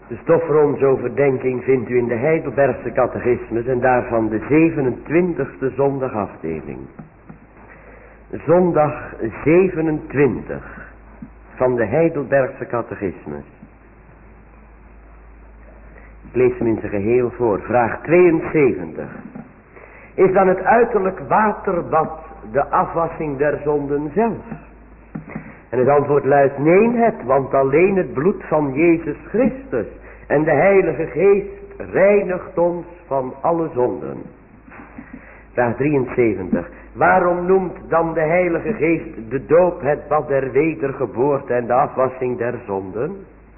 De stof voor onze overdenking vindt u in de Heidelbergse catechismus en daarvan de 27e zondagafdeling. Zondag 27 van de Heidelbergse catechismus. Ik lees hem in zijn geheel voor. Vraag 72. Is dan het uiterlijk waterbad de afwassing der zonden zelf? En het antwoord luidt nee het, want alleen het bloed van Jezus Christus en de Heilige Geest reinigt ons van alle zonden. Vraag 73. Waarom noemt dan de Heilige Geest de doop het bad der wedergeboorte en de afwassing der zonden?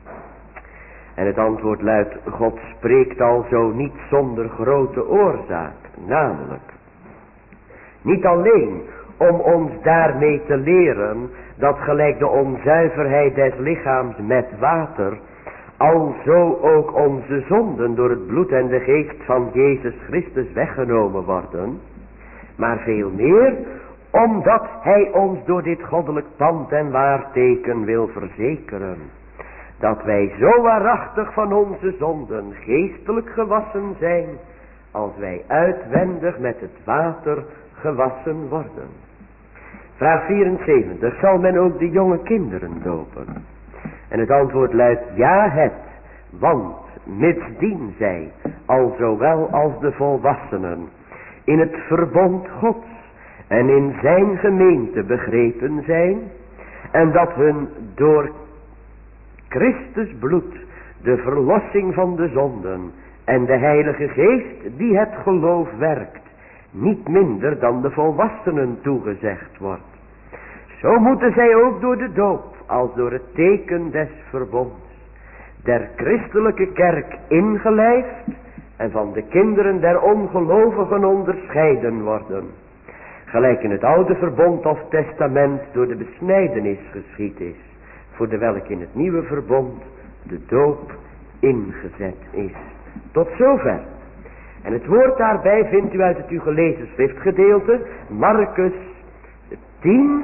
En het antwoord luidt, God spreekt alzo niet zonder grote oorzaak, namelijk niet alleen om ons daarmee te leren dat gelijk de onzuiverheid des lichaams met water, alzo ook onze zonden door het bloed en de geest van Jezus Christus weggenomen worden, maar veel meer omdat hij ons door dit goddelijk pand en waarteken wil verzekeren, dat wij zo waarachtig van onze zonden geestelijk gewassen zijn, als wij uitwendig met het water gewassen worden. Vraag 74. Zal men ook de jonge kinderen dopen? En het antwoord luidt ja het, want mitsdien zij, al zowel als de volwassenen, in het verbond Gods en in zijn gemeente begrepen zijn, en dat hun door Christus bloed de verlossing van de zonden en de Heilige Geest die het geloof werkt, niet minder dan de volwassenen toegezegd wordt. Zo moeten zij ook door de doop, als door het teken des verbonds, der christelijke kerk ingelijfd en van de kinderen der ongelovigen onderscheiden worden, gelijk in het oude verbond of testament door de besnijdenis geschied is, voor de welk in het nieuwe verbond de doop ingezet is. Tot zover. En het woord daarbij vindt u uit het u gelezen schriftgedeelte, Marcus 10,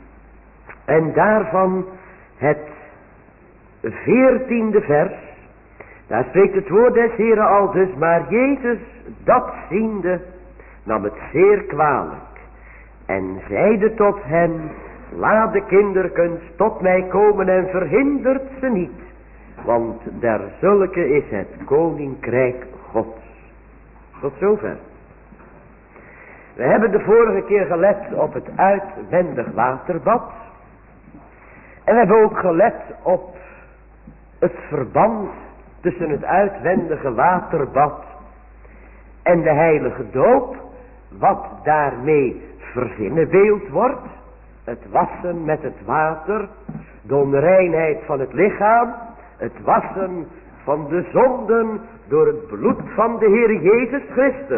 en daarvan het 14e vers. Daar spreekt het woord des Heren al dus, maar Jezus dat ziende nam het zeer kwalijk en zeide tot hen, laat de kinderkens tot mij komen en verhindert ze niet, want derzulke is het koninkrijk Gods. Tot zover. We hebben de vorige keer gelet op het uitwendig waterbad. En we hebben ook gelet op het verband tussen het uitwendige waterbad en de heilige doop. Wat daarmee verzinnenbeeld wordt. Het wassen met het water. De onreinheid van het lichaam. Het wassen van de zonden door het bloed van de Heer Jezus Christus.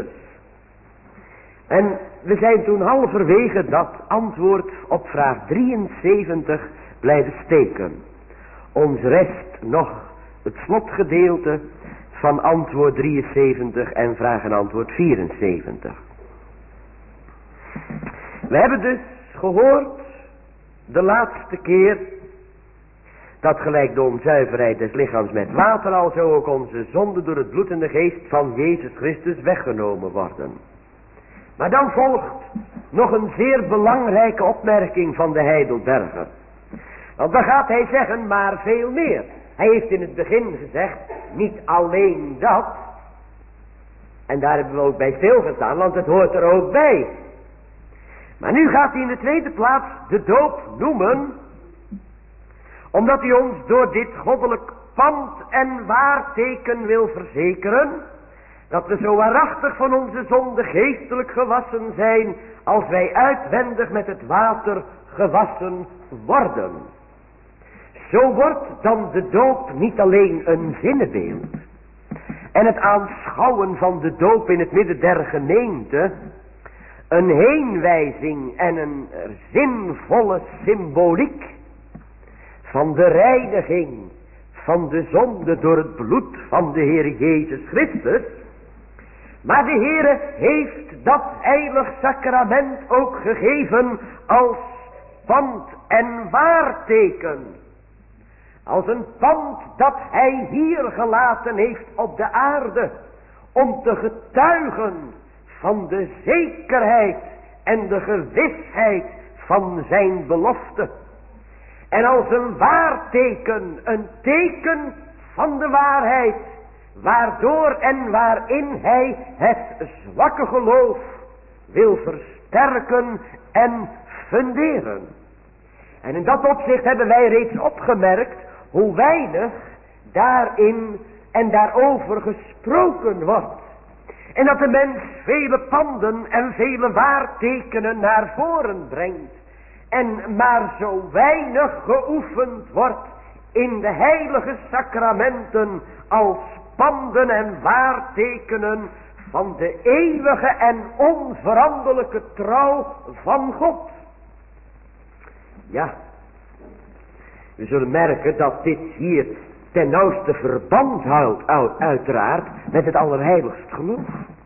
En we zijn toen halverwege dat antwoord op vraag 73 blijven steken. Ons rest nog het slotgedeelte van antwoord 73 en vraag en antwoord 74. We hebben dus gehoord de laatste keer dat gelijk de onzuiverheid des lichaams met water, alzo ook onze zonden door het bloed en de geest van Jezus Christus weggenomen worden. Maar dan volgt nog een zeer belangrijke opmerking van de Heidelberger. Want dan gaat hij zeggen, maar veel meer. Hij heeft in het begin gezegd, niet alleen dat. En daar hebben we ook bij stilgestaan, want het hoort er ook bij. Maar nu gaat hij in de tweede plaats de doop noemen, omdat hij ons door dit goddelijk pand en waarteken wil verzekeren, dat we zo waarachtig van onze zonde geestelijk gewassen zijn, als wij uitwendig met het water gewassen worden. Zo wordt dan de doop niet alleen een zinnebeeld en het aanschouwen van de doop in het midden der gemeente een heenwijzing en een zinvolle symboliek van de reiniging van de zonde door het bloed van de Heer Jezus Christus. Maar de Heere heeft dat heilig sacrament ook gegeven als pand en waarteken Als een pand dat hij hier gelaten heeft op de aarde. Om te getuigen van de zekerheid en de gewisheid van zijn belofte. En als een waarteken, een teken van de waarheid. Waardoor en waarin hij het zwakke geloof wil versterken en funderen. En in dat opzicht hebben wij reeds opgemerkt hoe weinig daarin en daarover gesproken wordt. En dat de mens vele panden en vele waartekenen naar voren brengt. En maar zo weinig geoefend wordt in de heilige sacramenten als panden en waartekenen van de eeuwige en onveranderlijke trouw van God. Ja, we zullen merken dat dit hier ten nauwste verband houdt uiteraard met het allerheiligst geloof.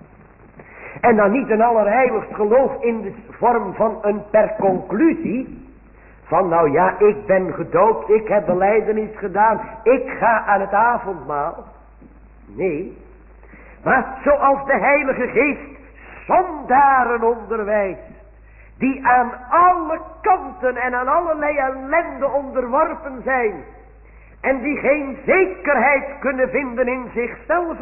En dan niet een allerheiligst geloof in de vorm van een per conclusie. Van nou ja, ik ben gedoopt, ik heb belijdenis gedaan, ik ga aan het avondmaal. Nee, maar zoals de Heilige Geest zondaren onderwijst. Die aan alle kanten en aan allerlei ellende onderworpen zijn. En die geen zekerheid kunnen vinden in zichzelf.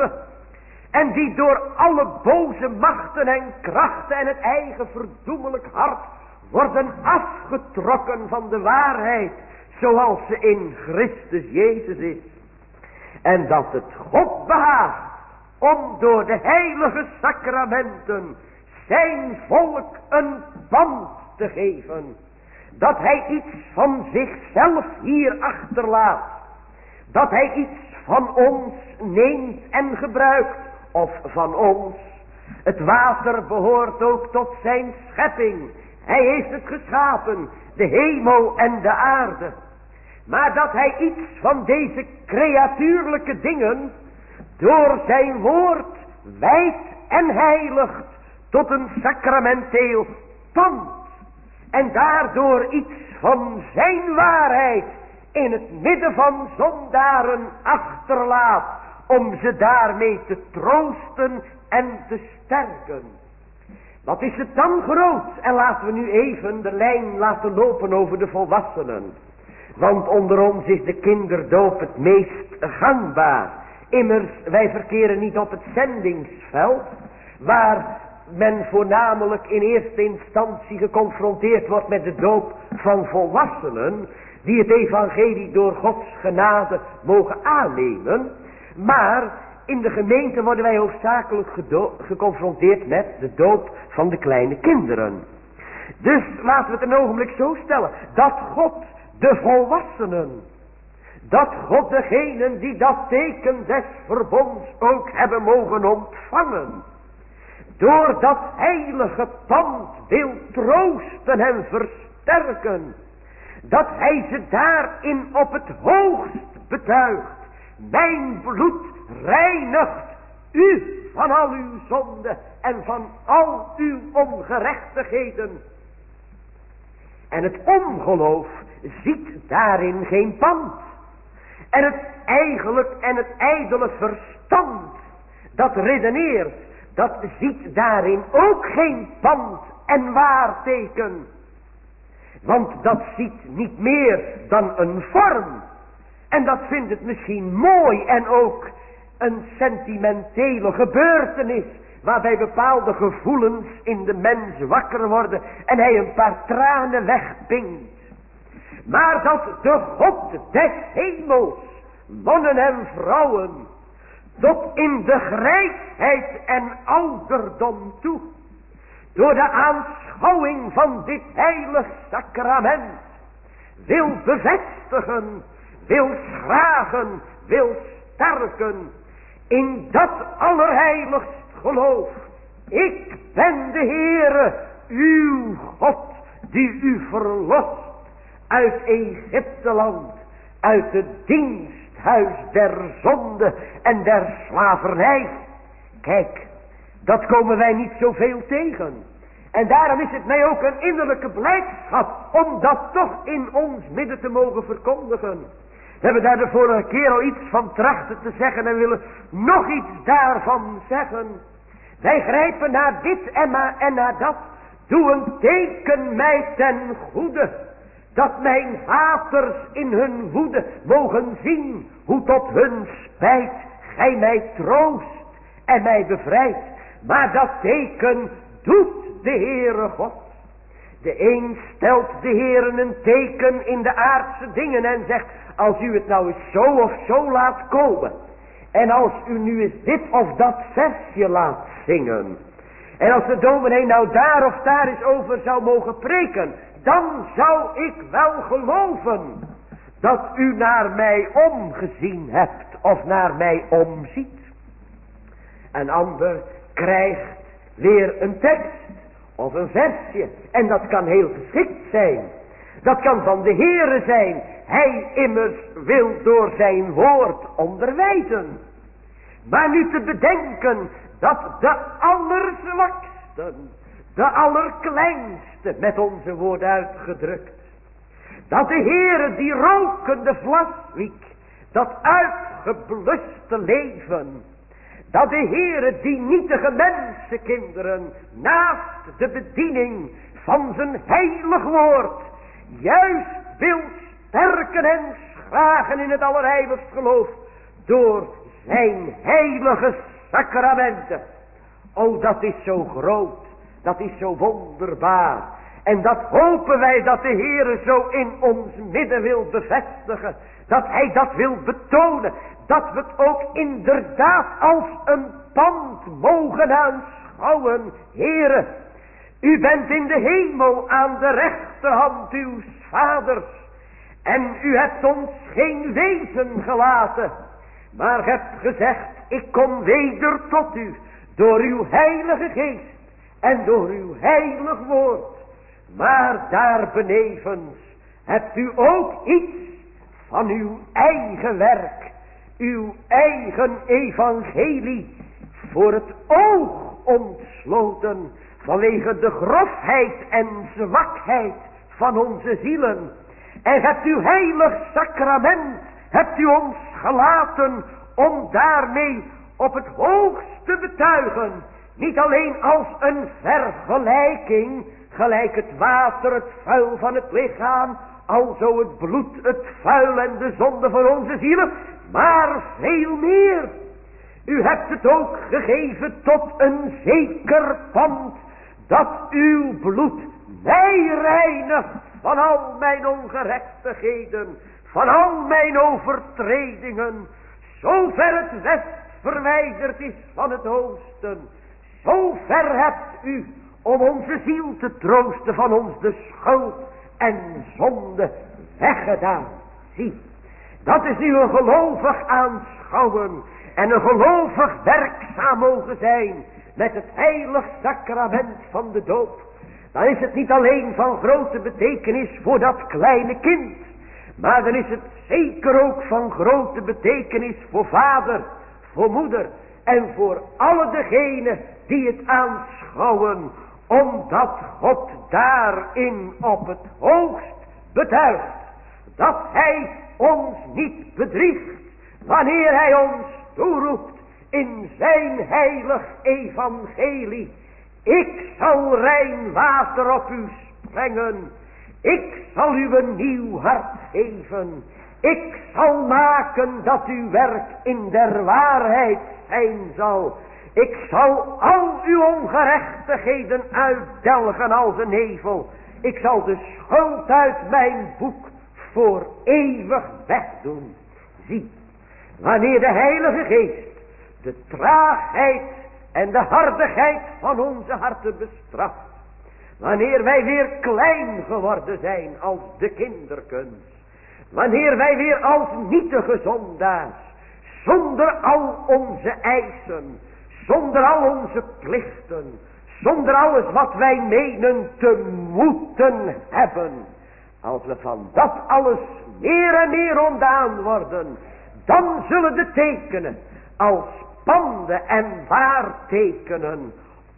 En die door alle boze machten en krachten en het eigen verdoemelijk hart worden afgetrokken van de waarheid. Zoals ze in Christus Jezus is. En dat het God behaagt om door de heilige sacramenten zijn volk een band te geven. Dat hij iets van zichzelf hier achterlaat. Dat hij iets van ons neemt en gebruikt. Of van ons. Het water behoort ook tot zijn schepping. Hij heeft het geschapen. De hemel en de aarde. Maar dat hij iets van deze creatuurlijke dingen door zijn woord wijdt en heiligt tot een sacramenteel pand. En daardoor iets van zijn waarheid in het midden van zondaren achterlaat. Om ze daarmee te troosten en te sterken. Wat is het dan groot? En laten we nu even de lijn laten lopen over de volwassenen. Want onder ons is de kinderdoop het meest gangbaar. Immers, wij verkeren niet op het zendingsveld. Waar men voornamelijk in eerste instantie geconfronteerd wordt met de doop van volwassenen. Die het evangelie door Gods genade mogen aannemen. Maar in de gemeente worden wij hoofdzakelijk geconfronteerd met de doop van de kleine kinderen. Dus laten we het een ogenblik zo stellen. Dat God de volwassenen. Dat God degenen die dat teken des verbonds ook hebben mogen ontvangen. Door dat heilige pand wil troosten en versterken. Dat hij ze daarin op het hoogst betuigt. Mijn bloed reinigt u van al uw zonde en van al uw ongerechtigheden. En het ongeloof ziet daarin geen pand. En het eigenlijk en het ijdele verstand dat redeneert, dat ziet daarin ook geen pand en waarteken. Want dat ziet niet meer dan een vorm. En dat vindt het misschien mooi en ook een sentimentele gebeurtenis. Waarbij bepaalde gevoelens in de mens wakker worden. En hij een paar tranen wegpinkt. Maar dat de God des hemels, mannen en vrouwen, tot in de grijsheid en ouderdom toe, door de aanschouwing van dit heilig sacrament, wil bevestigen, wil schragen, wil sterken in dat allerheiligst geloof. Ik ben de Heere, uw God, die u verlost uit Egypteland, uit het diensthuis der zonde en der slavernij. Kijk, dat komen wij niet zoveel tegen. En daarom is het mij ook een innerlijke blijdschap om dat toch in ons midden te mogen verkondigen. We hebben daar de vorige keer al iets van trachten te zeggen en willen nog iets daarvan zeggen. Wij grijpen naar dit en naar dat. Doe een teken mij ten goede, dat mijn haters in hun woede mogen zien hoe tot hun spijt gij mij troost en mij bevrijdt. Maar dat teken doet de Heere God. De een stelt de Heere een teken in de aardse dingen en zegt, als u het nou eens zo of zo laat komen. En als u nu eens dit of dat versje laat zingen. En als de dominee nou daar of daar eens over zou mogen preken. Dan zou ik wel geloven dat u naar mij omgezien hebt of naar mij omziet. Een ander krijgt weer een tekst of een versje. En dat kan heel geschikt zijn. Dat kan van de Heere zijn. Hij immers wil door zijn woord onderwijzen. Maar nu te bedenken dat de allerzwakste, de allerkleinste, met onze woorden uitgedrukt, dat de Heere die rokende vlaswiek, dat uitgebluste leven, dat de Heere die nietige mensenkinderen naast de bediening van zijn heilig woord juist wil sterken en schragen in het allerheiligst geloof door zijn heilige sacramenten. O, dat is zo groot, dat is zo wonderbaar. En dat hopen wij dat de Heere zo in ons midden wil bevestigen. Dat hij dat wil betonen. Dat we het ook inderdaad als een pand mogen aanschouwen. Heere, u bent in de hemel aan de rechterhand uws vaders. En u hebt ons geen wezen gelaten. Maar hebt gezegd, ik kom weder tot u. Door uw heilige geest. En door uw heilig woord. Maar daar benevens hebt u ook iets van uw eigen werk. Uw eigen evangelie voor het oog ontsloten. Vanwege de grofheid en zwakheid van onze zielen. En hebt uw heilig sacrament, hebt u ons gelaten om daarmee op het hoogst te betuigen. Niet alleen als een vergelijking, gelijk het water, het vuil van het lichaam, alzo het bloed, het vuil en de zonde van onze zielen, maar veel meer. U hebt het ook gegeven tot een zeker pand, dat uw bloed mij reinigt van al mijn ongerechtigheden, van al mijn overtredingen, zover het west verwijderd is van het oosten. Zo ver hebt u om onze ziel te troosten van ons de schuld en zonde weggedaan. Zie, dat is nu een gelovig aanschouwen en een gelovig werkzaam mogen zijn met het heilig sacrament van de doop. Dan is het niet alleen van grote betekenis voor dat kleine kind, maar dan is het zeker ook van grote betekenis voor vader, voor moeder en voor alle degenen die het aanschouwen, omdat God daarin op het hoogst betuigt dat hij ons niet bedriegt wanneer hij ons toeroept in zijn heilig evangelie. Ik zal rein water op u sprengen. Ik zal u een nieuw hart geven. Ik zal maken dat uw werk in der waarheid zijn zal. Ik zal al uw ongerechtigheden uitdelgen als een nevel. Ik zal de schuld uit mijn boek voor eeuwig wegdoen. Zie, wanneer de Heilige Geest de traagheid en de hardigheid van onze harten bestraft. Wanneer wij weer klein geworden zijn als de kinderkens. Wanneer wij weer als nietige zondaars, zonder al onze eisen, zonder al onze plichten, zonder alles wat wij menen te moeten hebben. Als we van dat alles meer en meer ontdaan worden, dan zullen de tekenen als panden en waartekenen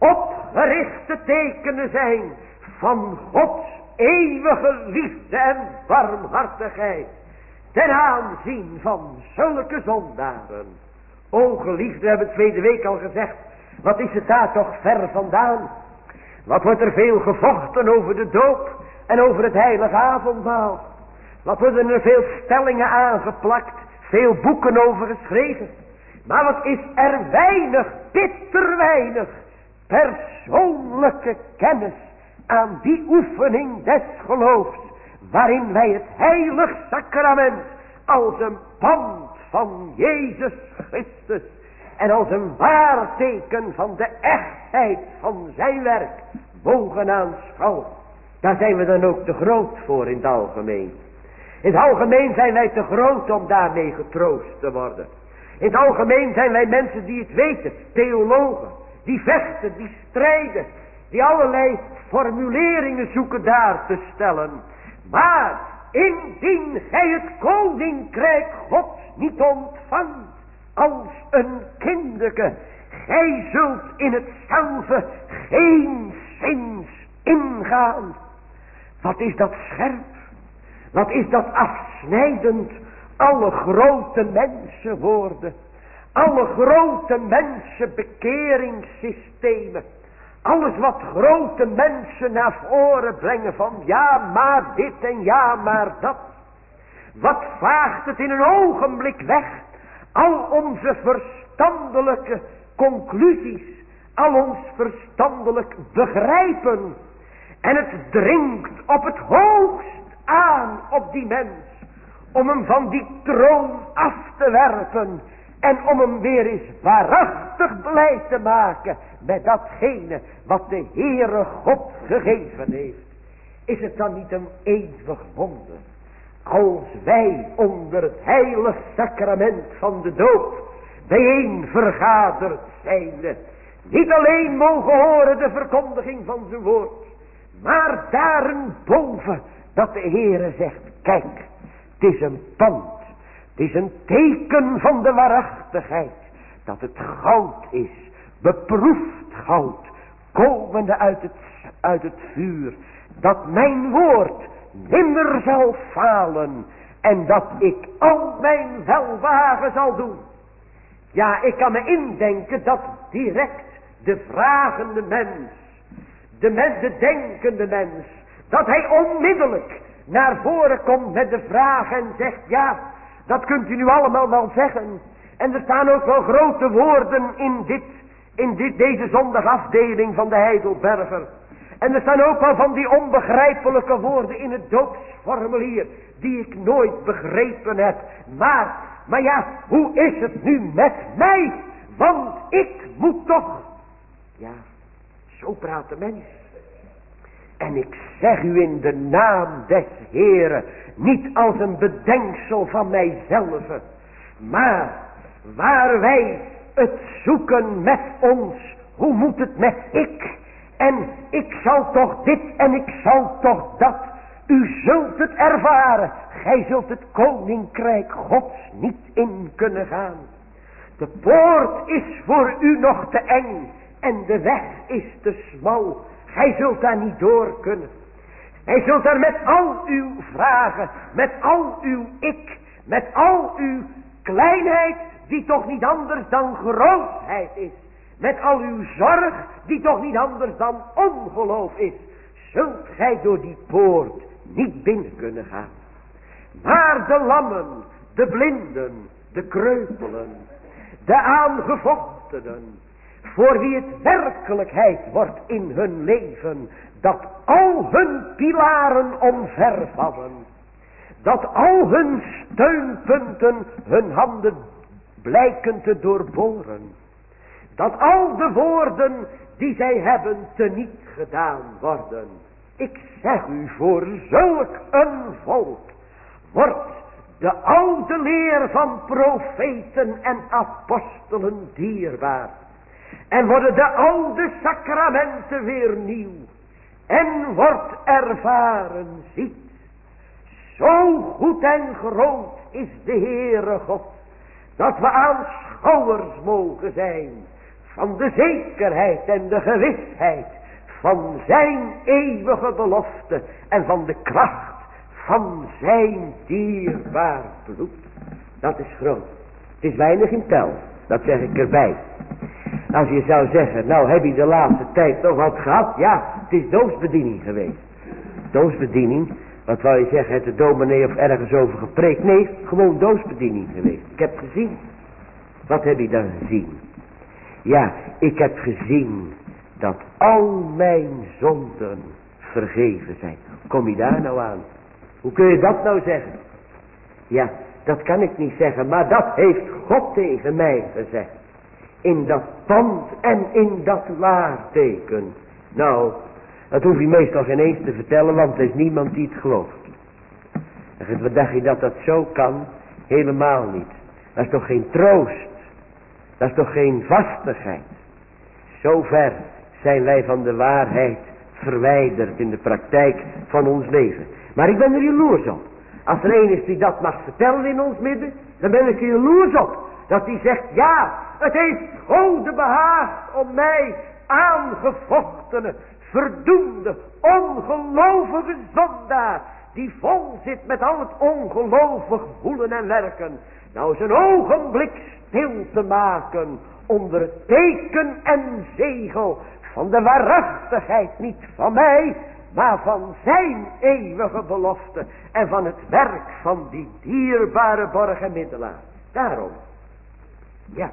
opgerichte tekenen zijn van Gods eeuwige liefde en barmhartigheid. ten aanzien van zulke zondaren. O geliefde, we hebben het tweede week al gezegd, wat is het daar toch ver vandaan. Wat wordt er veel gevochten over de doop en over het heilige avondmaal. Wat worden er veel stellingen aangeplakt, veel boeken over geschreven. Maar wat is er weinig, bitter weinig, persoonlijke kennis aan die oefening des geloofs, waarin wij het heilig sacrament als een pand van Jezus Christus en als een waarteken van de echtheid van zijn werk mogen aanschouwen. Daar zijn we dan ook te groot voor in het algemeen. In het algemeen zijn wij te groot om daarmee getroost te worden. In het algemeen zijn wij mensen die het weten, theologen, die vechten, die strijden, die allerlei formuleringen zoeken daar te stellen. Maar indien gij het koninkrijk Gods niet ontvangt als een kinderke, gij zult in hetzelfde geen zins ingaan. Wat is dat scherp? Wat is dat afsnijdend? Alle grote mensenwoorden, alle grote mensenbekeringssystemen, alles wat grote mensen naar voren brengen van ja maar dit en ja maar dat. Wat vaagt het in een ogenblik weg? Al onze verstandelijke conclusies, al ons verstandelijk begrijpen. En het dringt op het hoogst aan op die mens, om hem van die troon af te werpen en om hem weer eens waarachtig blij te maken met datgene wat de Heere God gegeven heeft. Is het dan niet een eeuwig wonder als wij onder het heilig sacrament van de doop bijeen vergaderd zijnde niet alleen mogen horen de verkondiging van zijn woord, maar daarboven dat de Heere zegt, kijk, het is een pand, het is een teken van de waarachtigheid, dat het goud is, beproefd goud, komende uit het vuur, dat mijn woord nimmer zal falen en dat ik al mijn welwagen zal doen. Ja, ik kan me indenken dat direct de vragende mens, de denkende mens, dat hij onmiddellijk naar voren komt met de vraag en zegt, ja, dat kunt u nu allemaal wel zeggen. En er staan ook wel grote woorden in deze zondagafdeling van de Heidelberger. En er staan ook wel van die onbegrijpelijke woorden in het doopsformulier, die ik nooit begrepen heb. Maar ja, hoe is het nu met mij? Want ik moet toch. Ja, zo praat de mens. En ik zeg u in de naam des Heeren, niet als een bedenksel van mijzelf, maar waar wij het zoeken met ons, hoe moet het met ik? En ik zal toch dit en ik zal toch dat. U zult het ervaren. Gij zult het koninkrijk Gods niet in kunnen gaan. De poort is voor u nog te eng en de weg is te smal. Gij zult daar niet door kunnen. Gij zult daar met al uw vragen, met al uw ik, met al uw kleinheid, die toch niet anders dan grootheid is, met al uw zorg, die toch niet anders dan ongeloof is, zult gij door die poort niet binnen kunnen gaan. Maar de lammen, de blinden, de kreupelen, de aangevochtenen, voor wie het werkelijkheid wordt in hun leven, dat al hun pilaren omvervallen, dat al hun steunpunten hun handen blijken te doorboren, dat al de woorden die zij hebben teniet gedaan worden. Ik zeg u, voor zulk een volk wordt de oude leer van profeten en apostelen dierbaar. En worden de oude sacramenten weer nieuw. En wordt ervaren, ziet, zo goed en groot is de Heere God, dat we aanschouwers mogen zijn van de zekerheid en de gewisheid van zijn eeuwige belofte en van de kracht van zijn dierbaar bloed. Dat is groot. Het is weinig in tel, dat zeg ik erbij. Als je zou zeggen, nou heb je de laatste tijd nog wat gehad? Ja, het is doopsbediening geweest. Doopsbediening, wat wou je zeggen, heeft de dominee of ergens over gepreekt? Nee, gewoon doopsbediening geweest. Ik heb gezien. Wat heb je dan gezien? Ja, ik heb gezien dat al mijn zonden vergeven zijn. Kom je daar nou aan? Hoe kun je dat nou zeggen? Ja, dat kan ik niet zeggen, maar dat heeft God tegen mij gezegd. In dat pand en in dat laarteken. Nou, dat hoef je meestal geen eens te vertellen, want er is niemand die het gelooft. En wat dacht je dat dat zo kan? Helemaal niet. Dat is toch geen troost? Dat is toch geen vastigheid? Zover zijn wij van de waarheid verwijderd in de praktijk van ons leven. Maar ik ben er jaloers op. Als er een is die dat mag vertellen in ons midden, dan ben ik er jaloers op. Dat hij zegt, ja, het heeft Gode behaagd om mij aangevochtene, verdoemde, ongelovige zondaar, die vol zit met al het ongelovig voelen en werken, nou zijn ogenblik stil te maken onder het teken en zegel van de waarachtigheid, niet van mij, maar van zijn eeuwige belofte en van het werk van die dierbare borg en middelaar. Daarom, ja,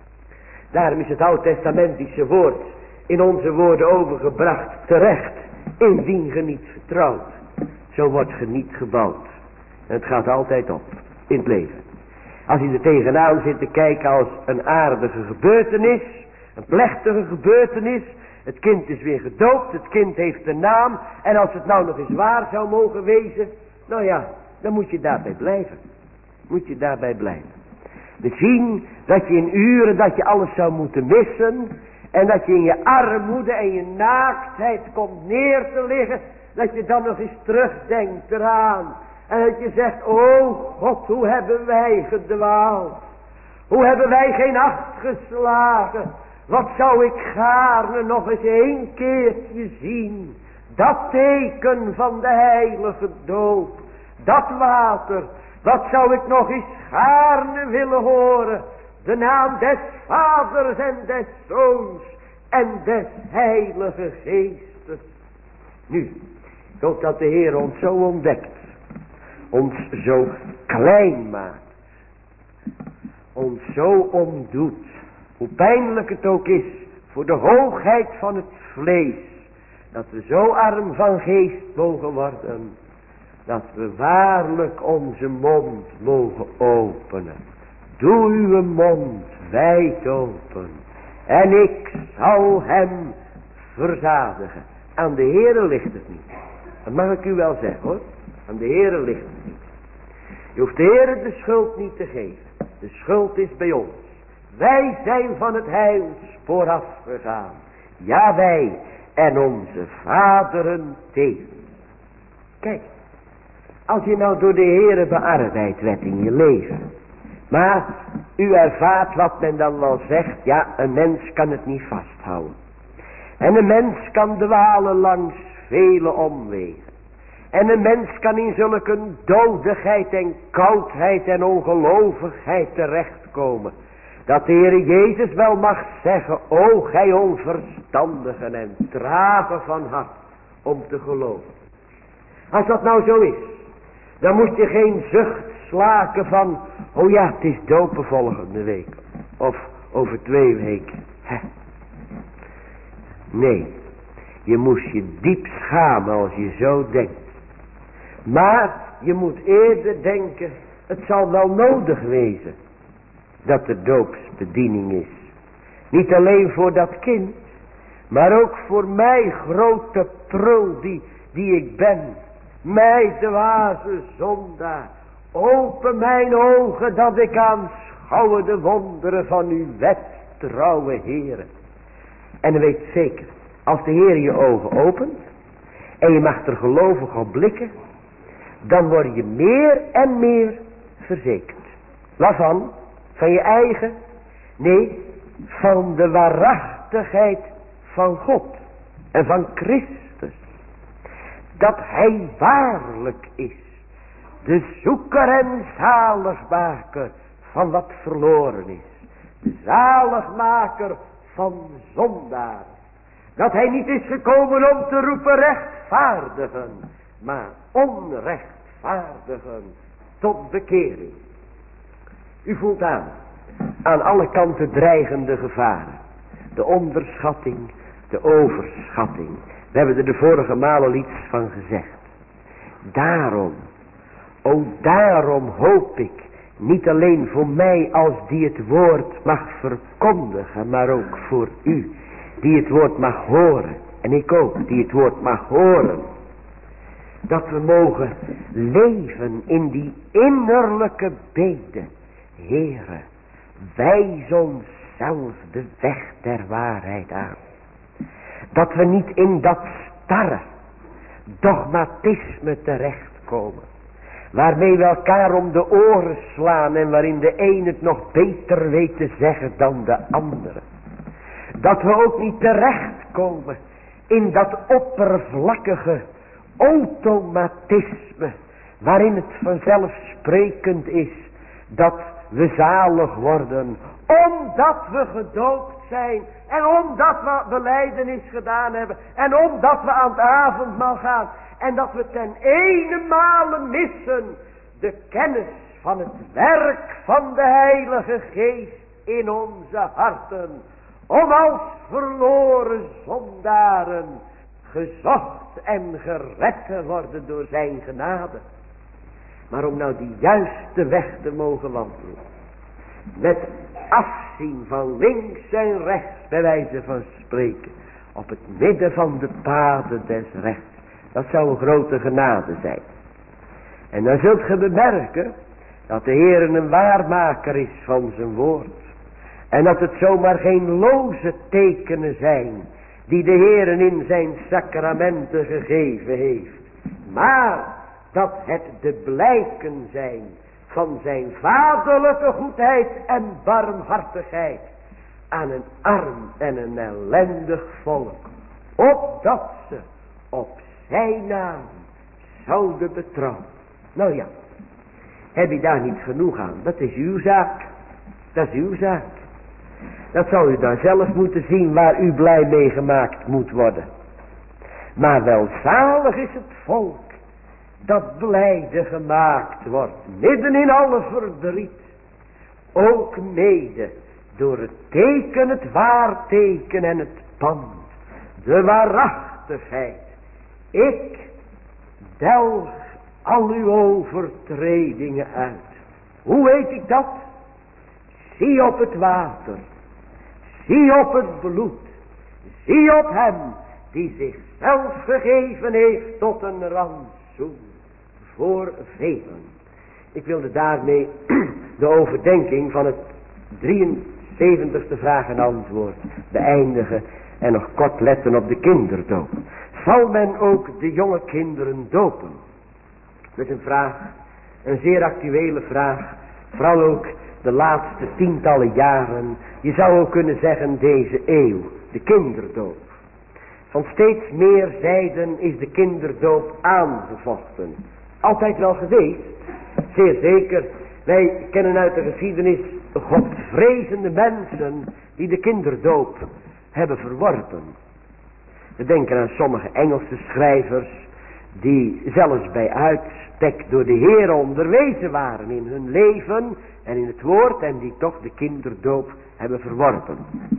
daarom is het Oud-testamentische woord in onze woorden overgebracht terecht. Indien ge niet vertrouwt, zo wordt ge niet gebouwd. En het gaat altijd op in het leven. Als je er tegenaan zit te kijken als een aardige gebeurtenis, een plechtige gebeurtenis. Het kind is weer gedoopt, het kind heeft een naam. En als het nou nog eens waar zou mogen wezen, nou ja, dan moet je daarbij blijven. Moet je daarbij blijven. We zien dat je in uren dat je alles zou moeten missen. En dat je in je armoede en je naaktheid komt neer te liggen. Dat je dan nog eens terugdenkt eraan. En dat je zegt, o God, hoe hebben wij gedwaald. Hoe hebben wij geen acht geslagen. Wat zou ik gaarne nog eens 1 keertje zien. Dat teken van de heilige doop. Dat water. Wat zou ik nog eens gaarne willen horen. De naam des Vaders en des Zoons en des Heilige Geestes. Nu, ik hoop dat de Heer ons zo ontdekt. Ons zo klein maakt. Ons zo omdoet. Hoe pijnlijk het ook is voor de hoogheid van het vlees. Dat we zo arm van geest mogen worden. Dat we waarlijk onze mond mogen openen. Doe uw mond wijd open. En ik zal hem verzadigen. Aan de Heere ligt het niet. Dat mag ik u wel zeggen hoor. Aan de Heere ligt het niet. Je hoeft de Heere de schuld niet te geven. De schuld is bij ons. Wij zijn van het heilspoor afgegaan. Ja, wij en onze vaderen tegen. Kijk, als je nou door de Heere bearbeid werd in je leven. Maar u ervaart wat men dan wel zegt. Ja, een mens kan het niet vasthouden. En een mens kan dwalen langs vele omwegen. En een mens kan in zulke dodigheid en koudheid en ongelovigheid terechtkomen. Dat de Heer Jezus wel mag zeggen, o gij onverstandigen en tragen van hart om te geloven. Als dat nou zo is, dan moet je geen zucht slaken van, oh ja, het is dopen volgende week. Of over 2 weken. Nee, je moest je diep schamen als je zo denkt. Maar je moet eerder denken, het zal wel nodig wezen dat er doopsbediening is. Niet alleen voor dat kind, maar ook voor mij grote prul die ik ben. Mij dwaze zondaar. Open mijn ogen dat ik aanschouwe de wonderen van uw wet, trouwe Heere. En dan weet zeker, als de Heer je ogen opent en je mag er gelovig op blikken, dan word je meer en meer verzekerd. Waarvan? Van je eigen? Nee, van de waarachtigheid van God en van Christus. Dat hij waarlijk is de zoeker en zaligmaker van wat verloren is. De zaligmaker van zondaar. Dat hij niet is gekomen om te roepen rechtvaardigen, maar onrechtvaardigen tot bekering. U voelt aan alle kanten dreigende gevaren. De onderschatting, de overschatting. We hebben er de vorige maal al iets van gezegd. Daarom hoop ik, niet alleen voor mij als die het woord mag verkondigen, maar ook voor u, die het woord mag horen. En ik ook, die het woord mag horen. Dat we mogen leven in die innerlijke bede. Heere, wijs ons zelf de weg der waarheid aan. Dat we niet in dat starre dogmatisme terechtkomen, waarmee we elkaar om de oren slaan en waarin de een het nog beter weet te zeggen dan de andere. Dat we ook niet terechtkomen in dat oppervlakkige automatisme, waarin het vanzelfsprekend is dat we zalig worden, omdat we gedoopt zijn en omdat we belijdenis gedaan hebben en omdat we aan het avondmaal gaan en dat we ten ene missen de kennis van het werk van de Heilige Geest in onze harten, om als verloren zondaren gezocht en gered te worden door zijn genade. Maar om nou die juiste weg te mogen wandelen, met afzien van links en rechts, bij wijze van spreken, op het midden van de paden des rechts, dat zou een grote genade zijn. En dan zult ge bemerken dat de Heer een waarmaker is van zijn woord. En dat het zomaar geen loze tekenen zijn die de Heer in zijn sacramenten gegeven heeft. Maar dat het de blijken zijn van zijn vaderlijke goedheid en barmhartigheid aan een arm en een ellendig volk. Opdat ze op zijn naam zouden betrouwen. Nou ja, heb je daar niet genoeg aan? Dat is uw zaak. Dat is uw zaak. Dat zou u dan zelf moeten zien waar u blij mee gemaakt moet worden. Maar welzalig is het volk dat blijde gemaakt wordt, midden in alle verdriet. Ook mede door het teken, het waarteken en het pand, de waarachtigheid. Ik delg al uw overtredingen uit. Hoe weet ik dat? Zie op het water. Zie op het bloed. Zie op hem die zichzelf gegeven heeft tot een rantsoen voor velen. Ik wilde daarmee de overdenking van het 73e vraag en antwoord beëindigen en nog kort letten op de kinderdoop. Zal men ook de jonge kinderen dopen? Dat is een vraag, een zeer actuele vraag, vooral ook de laatste tientallen jaren. Je zou ook kunnen zeggen deze eeuw, de kinderdoop. Van steeds meer zijden is de kinderdoop aangevochten. Altijd wel geweest, zeer zeker. Wij kennen uit de geschiedenis godvrezende mensen die de kinderdoop hebben verworpen. We denken aan sommige Engelse schrijvers die zelfs bij uitstek door de Heer onderwezen waren in hun leven en in het woord en die toch de kinderdoop hebben verworpen.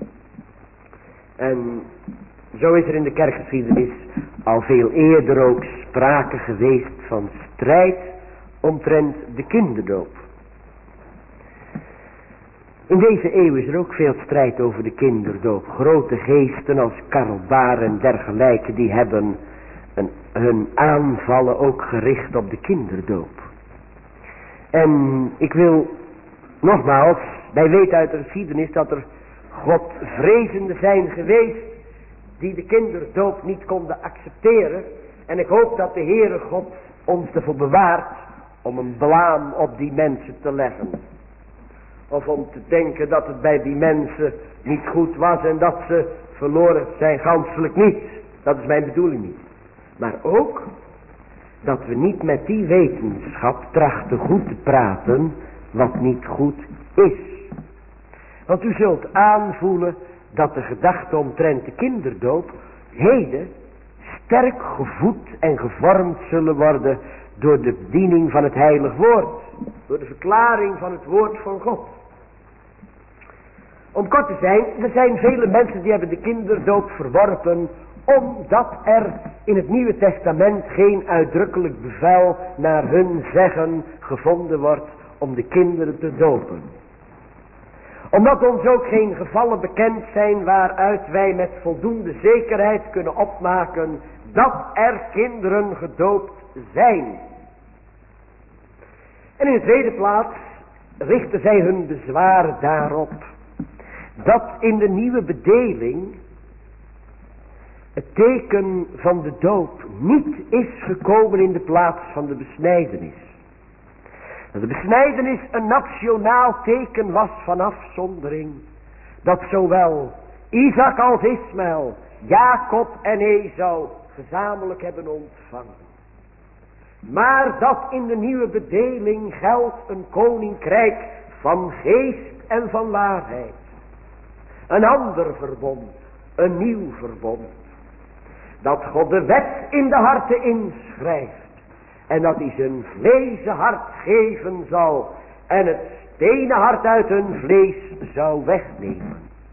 En zo is er in de kerkgeschiedenis al veel eerder ook sprake geweest van strijd omtrent de kinderdoop. In deze eeuw is er ook veel strijd over de kinderdoop. Grote geesten als Karl Baar en dergelijke die hebben hun aanvallen ook gericht op de kinderdoop. En ik wil nogmaals, wij weten uit de geschiedenis dat er godvrezenden zijn geweest die de kinderdoop niet konden accepteren. En ik hoop dat de Heere God ons ervoor bewaart om een blaam op die mensen te leggen. Of om te denken dat het bij die mensen niet goed was en dat ze verloren zijn, ganselijk niet. Dat is mijn bedoeling niet. Maar ook dat we niet met die wetenschap trachten goed te praten wat niet goed is. Want u zult aanvoelen dat de gedachten omtrent de kinderdoop heden sterk gevoed en gevormd zullen worden door de bediening van het heilig woord. Door de verklaring van het woord van God. Om kort te zijn, er zijn vele mensen die hebben de kinderdoop verworpen, omdat er in het Nieuwe Testament geen uitdrukkelijk bevel naar hun zeggen gevonden wordt om de kinderen te dopen. Omdat ons ook geen gevallen bekend zijn waaruit wij met voldoende zekerheid kunnen opmaken dat er kinderen gedoopt zijn. En in de tweede plaats richten zij hun bezwaar daarop dat in de nieuwe bedeling het teken van de doop niet is gekomen in de plaats van de besnijdenis. Dat de besnijdenis een nationaal teken was van afzondering, dat zowel Isaac als Ismaël, Jacob en Esau gezamenlijk hebben ontvangen. Maar dat in de nieuwe bedeling geldt een koninkrijk van geest en van waarheid. Een ander verbond, een nieuw verbond. Dat God de wet in de harten inschrijft. En dat hij zijn vleesen hart geven zal. En het stenen hart uit hun vlees zou wegnemen.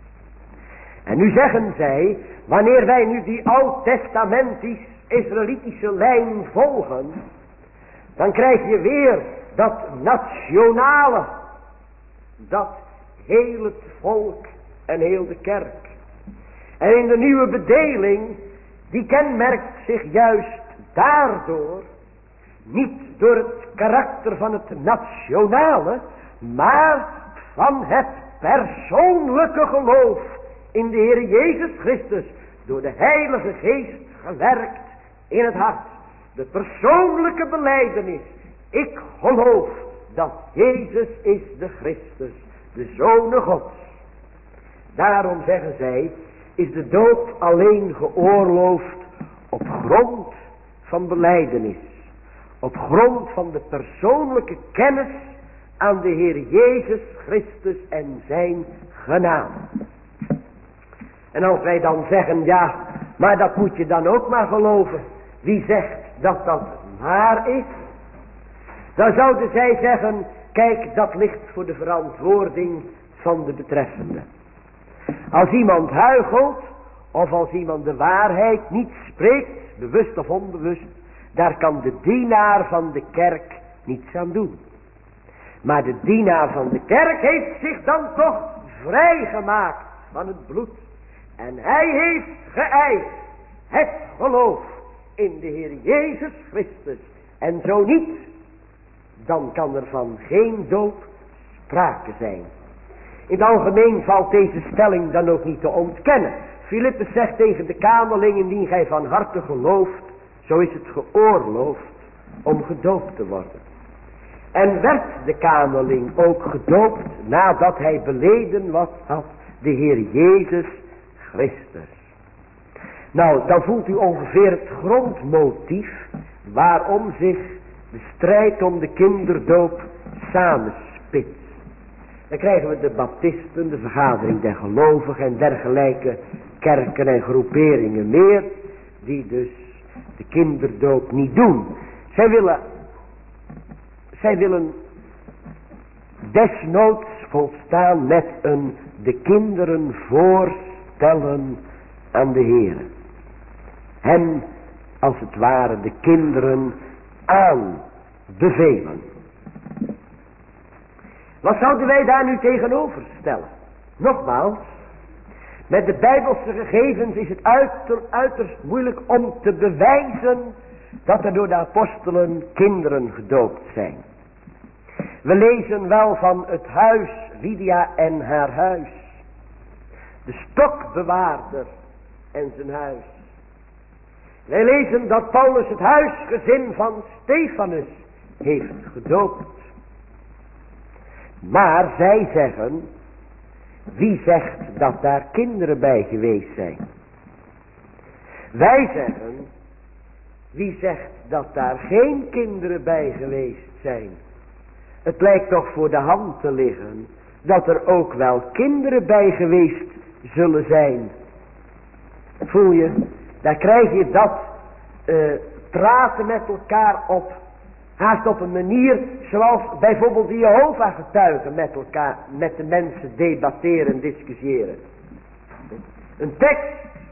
En nu zeggen zij, wanneer wij nu die oud-testamentisch-israëlitische lijn volgen, dan krijg je weer dat nationale, dat heel het volk en heel de kerk. En in de nieuwe bedeling, die kenmerkt zich juist daardoor, niet door het karakter van het nationale, maar van het persoonlijke geloof in de Heer Jezus Christus, door de Heilige Geest gewerkt in het hart. De persoonlijke belijdenis, ik geloof dat Jezus is de Christus, de Zoon Gods. Daarom zeggen zij, is de doop alleen geoorloofd op grond van belijdenis. Op grond van de persoonlijke kennis aan de Heer Jezus Christus en zijn genade. En als wij dan zeggen, ja, maar dat moet je dan ook maar geloven. Wie zegt dat dat waar is? Dan zouden zij zeggen, kijk, dat ligt voor de verantwoording van de betreffende. Als iemand huichelt, of als iemand de waarheid niet spreekt, bewust of onbewust, daar kan de dienaar van de kerk niets aan doen. Maar de dienaar van de kerk heeft zich dan toch vrijgemaakt van het bloed. En hij heeft geëist het geloof in de Heer Jezus Christus. En zo niet, dan kan er van geen doop sprake zijn. In het algemeen valt deze stelling dan ook niet te ontkennen. Filippus zegt tegen de kamerling, indien gij van harte gelooft, zo is het geoorloofd om gedoopt te worden. En werd de kamerling ook gedoopt nadat hij beleden wat had, de Heer Jezus Christus. Nou, dan voelt u ongeveer het grondmotief waarom zich de strijd om de kinderdoop samenspitst. Dan krijgen we de baptisten, de vergadering der gelovigen en dergelijke kerken en groeperingen meer, die dus de kinderdoop niet doen. Zij willen desnoods volstaan met de kinderen voorstellen aan de Heer. Hem als het ware de kinderen aanbevelen. Wat zouden wij daar nu tegenover stellen? Nogmaals, met de Bijbelse gegevens is het uiterst moeilijk om te bewijzen dat er door de apostelen kinderen gedoopt zijn. We lezen wel van het huis Lydia en haar huis. De stokbewaarder en zijn huis. Wij lezen dat Paulus het huisgezin van Stefanus heeft gedoopt. Maar zij zeggen, wie zegt dat daar kinderen bij geweest zijn? Wij zeggen, Wie zegt dat daar geen kinderen bij geweest zijn? Het lijkt toch voor de hand te liggen dat er ook wel kinderen bij geweest zullen zijn. Voel je? Daar krijg je dat praten met elkaar op. Haast op een manier zoals bijvoorbeeld de Jehovah-getuigen met elkaar, met de mensen debatteren en discussiëren. Een tekst.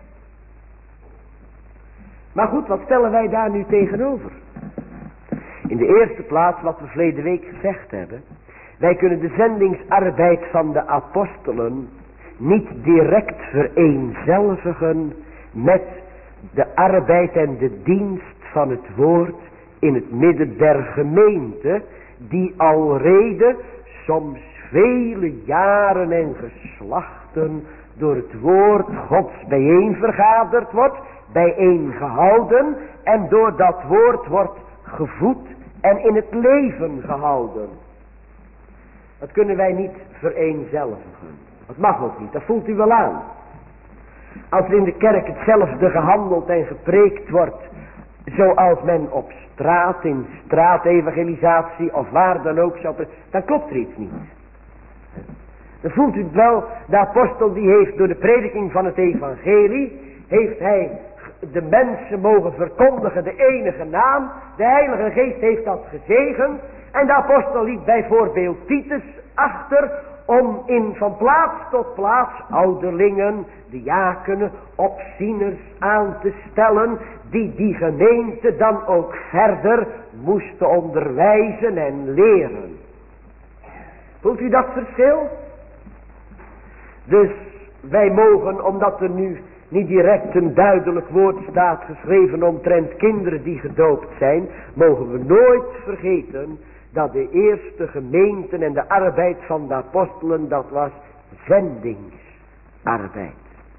Maar goed, wat stellen wij daar nu tegenover? In de eerste plaats wat we verleden week gezegd hebben. Wij kunnen de zendingsarbeid van de apostelen niet direct vereenzelvigen met de arbeid en de dienst van het woord in het midden der gemeente, die alrede soms vele jaren en geslachten door het woord Gods bijeenvergaderd wordt, bijeengehouden en door dat woord wordt gevoed en in het leven gehouden. Dat kunnen wij niet vereenzelvigen. Dat mag ook niet, dat voelt u wel aan. Als er in de kerk hetzelfde gehandeld en gepreekt wordt, zoals men op straat, in straatevangelisatie of waar dan ook zou, dan klopt er iets niet. Dan voelt u het wel, de apostel die heeft door de prediking van het evangelie, heeft hij de mensen mogen verkondigen de enige naam. De Heilige Geest heeft dat gezegend. En de apostel liet bijvoorbeeld Titus achter om van plaats tot plaats ouderlingen, diakenen, opzieners aan te stellen, die gemeente dan ook verder moesten onderwijzen en leren. Voelt u dat verschil? Dus wij mogen, omdat er nu niet direct een duidelijk woord staat geschreven omtrent kinderen die gedoopt zijn, mogen we nooit vergeten dat de eerste gemeenten en de arbeid van de apostelen, dat was zendingsarbeid.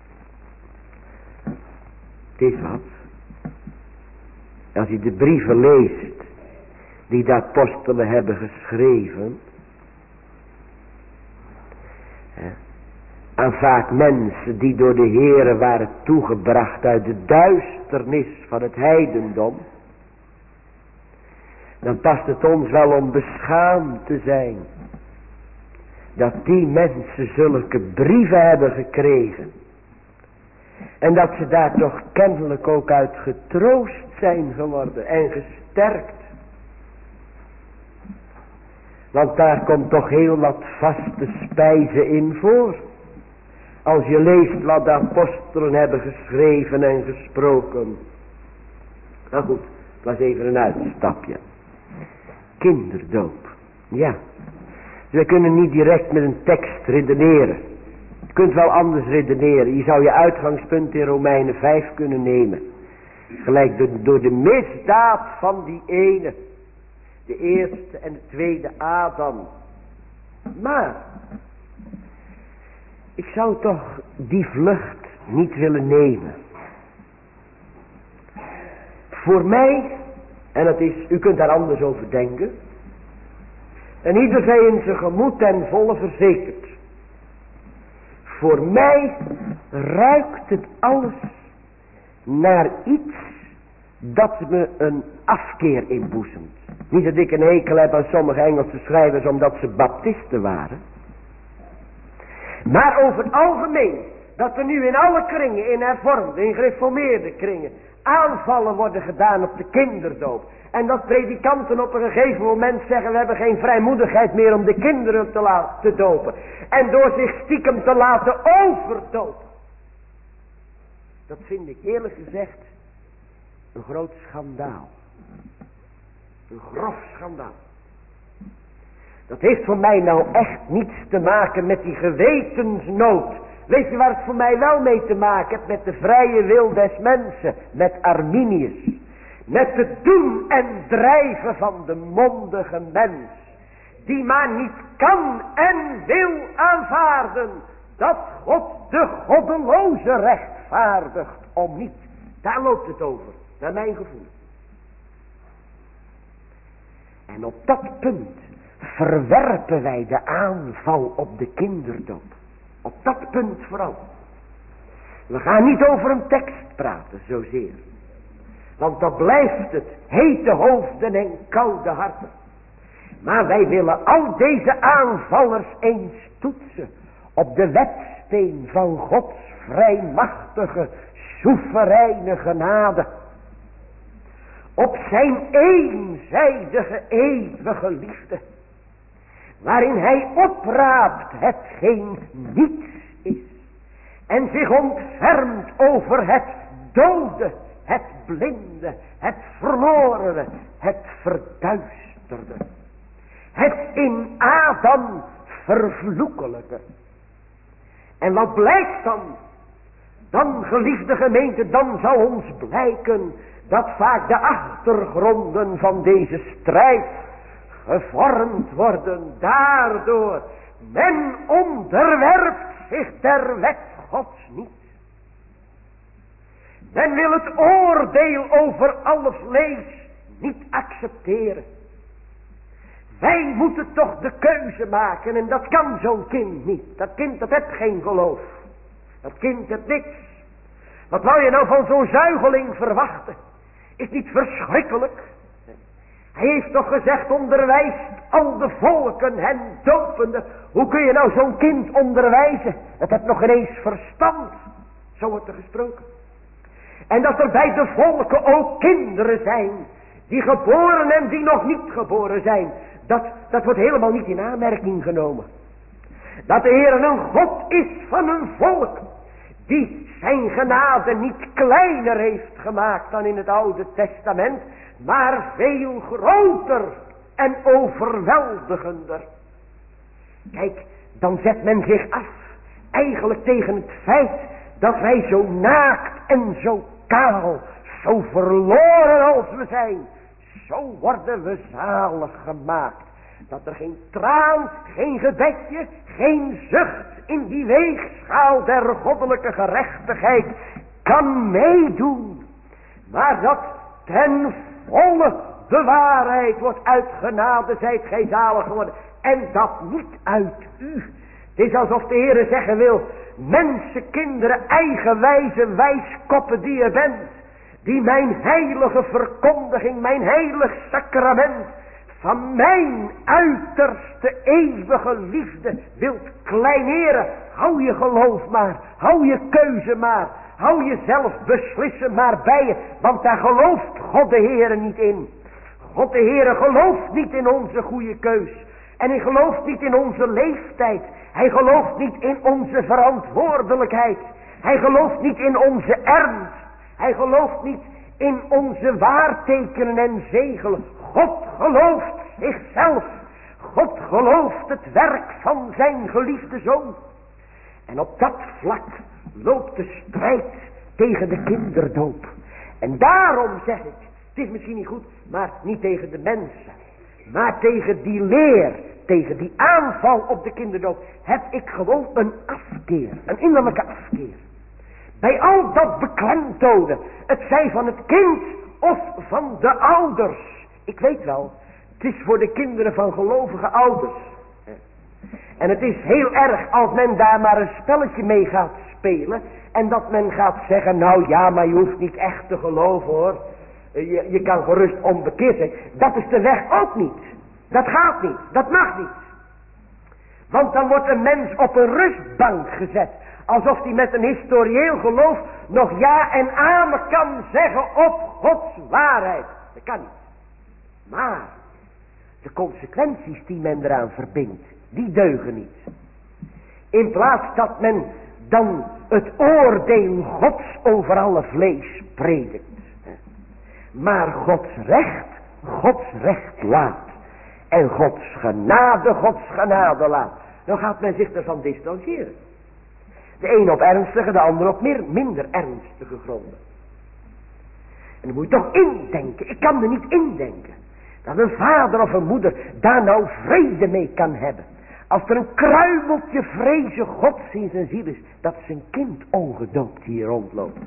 Het is wat. Als je de brieven leest die de apostelen hebben geschreven, aan vaak mensen die door de Heere waren toegebracht uit de duisternis van het heidendom, dan past het ons wel om beschaamd te zijn dat die mensen zulke brieven hebben gekregen en dat ze daar toch kennelijk ook uit getroost zijn geworden en gesterkt. Want daar komt toch heel wat vaste spijzen in voor. Als je leest wat de apostelen hebben geschreven en gesproken. Nou goed, het was even een uitstapje. Kinderdoop. Ja. We kunnen niet direct met een tekst redeneren. Je kunt wel anders redeneren. Je zou je uitgangspunt in Romeinen 5 kunnen nemen. Gelijk door de misdaad van die ene. De eerste en de tweede Adam. Maar ik zou toch die vlucht niet willen nemen. Voor mij, en het is, u kunt daar anders over denken, en ieder zij in zijn gemoed ten volle verzekerd. Voor mij ruikt het alles naar iets dat me een afkeer inboezemt. Niet dat ik een hekel heb aan sommige Engelse schrijvers omdat ze baptisten waren. Maar over het algemeen, dat er nu in alle kringen, in hervormde, in gereformeerde kringen, aanvallen worden gedaan op de kinderdoop. En dat predikanten op een gegeven moment zeggen, we hebben geen vrijmoedigheid meer om de kinderen te dopen. En door zich stiekem te laten overdopen. Dat vind ik eerlijk gezegd een groot schandaal. Een grof schandaal. Dat heeft voor mij nou echt niets te maken met die gewetensnood. Weet je waar het voor mij wel mee te maken heeft? Met de vrije wil des mensen. Met Arminius. Met het doen en drijven van de mondige mens. Die maar niet kan en wil aanvaarden. Dat God de goddeloze rechtvaardigt om niet. Daar loopt het over. Naar mijn gevoel. En op dat punt verwerpen wij de aanval op de kinderdoop. Op dat punt vooral. We gaan niet over een tekst praten zozeer. Want dan blijft het hete hoofden en koude harten. Maar wij willen al deze aanvallers eens toetsen op de wetsteen van Gods vrijmachtige, soevereine genade. Op zijn eenzijdige, eeuwige liefde. Waarin hij opraapt hetgeen niets is. En zich ontfermt over het dode, het blinde, het verlorene, het verduisterde. Het in Adam vervloekelijke. En wat blijkt dan? Dan, geliefde gemeente, dan zal ons blijken dat vaak de achtergronden van deze strijd gevormd worden daardoor. Men onderwerpt zich der wet Gods niet. Men wil het oordeel over alle vlees niet accepteren. Wij moeten toch de keuze maken en dat kan zo'n kind niet. Dat kind dat heeft geen geloof. Dat kind heeft niks. Wat wou je nou van zo'n zuigeling verwachten? Is niet verschrikkelijk? Hij heeft toch gezegd, onderwijst al de volken en dopende. Hoe kun je nou zo'n kind onderwijzen? Het heeft nog ineens verstand. Zo wordt er gesproken. En dat er bij de volken ook kinderen zijn. Die geboren en die nog niet geboren zijn. Dat wordt helemaal niet in aanmerking genomen. Dat de Heer een God is van een volk. Die zijn genade niet kleiner heeft gemaakt dan in het Oude Testament. Maar veel groter en overweldigender. Kijk, dan zet men zich af. Eigenlijk tegen het feit dat wij zo naakt en zo kaal, zo verloren als we zijn. Zo worden we zalig gemaakt. Dat er geen traan, geen gebedje, geen zucht in die weegschaal der goddelijke gerechtigheid kan meedoen. Maar dat ten volle de waarheid wordt, uit genade zijt gij zalig geworden. En dat niet uit u. Het is alsof de Heere zeggen wil, mensenkinderen, eigenwijze wijskoppen die je bent, die mijn heilige verkondiging, mijn heilig sacrament van mijn uiterste eeuwige liefde wilt kleineren. Hou je geloof maar, hou je keuze maar, hou jezelf beslissen maar bij je, want daar gelooft God de Heere niet in. God de Heere gelooft niet in onze goede keus. En hij gelooft niet in onze leeftijd. Hij gelooft niet in onze verantwoordelijkheid. Hij gelooft niet in onze ernst. Hij gelooft niet in onze waartekenen en zegelen. God gelooft zichzelf. God gelooft het werk van zijn geliefde Zoon. En op dat vlak loopt de strijd tegen de kinderdoop. En daarom zeg ik, het is misschien niet goed, maar niet tegen de mensen. Maar tegen die leer, tegen die aanval op de kinderdoop, heb ik gewoon een afkeer, een innerlijke afkeer. Bij al dat beklemtonen, het zij van het kind of van de ouders. Ik weet wel, het is voor de kinderen van gelovige ouders. En het is heel erg als men daar maar een spelletje mee gaat spelen. En dat men gaat zeggen, nou ja, maar je hoeft niet echt te geloven hoor. Je kan gerust onbekeerd zijn. Dat is de weg ook niet. Dat gaat niet. Dat mag niet. Want dan wordt een mens op een rustbank gezet. Alsof hij met een historieel geloof nog ja en amen kan zeggen op Gods waarheid. Dat kan niet. Maar de consequenties die men eraan verbindt, die deugen niet. In plaats dat men dan het oordeel Gods over alle vlees predikt. Maar Gods recht laat. En Gods genade laat. Dan gaat men zich ervan distancieren. De een op ernstige, de ander op minder ernstige gronden. En dan moet je toch indenken. Ik kan er niet indenken. Dat een vader of een moeder daar nou vrede mee kan hebben. Als er een kruimeltje vrezen Gods in zijn ziel is. Dat zijn kind ongedoopt hier rondloopt.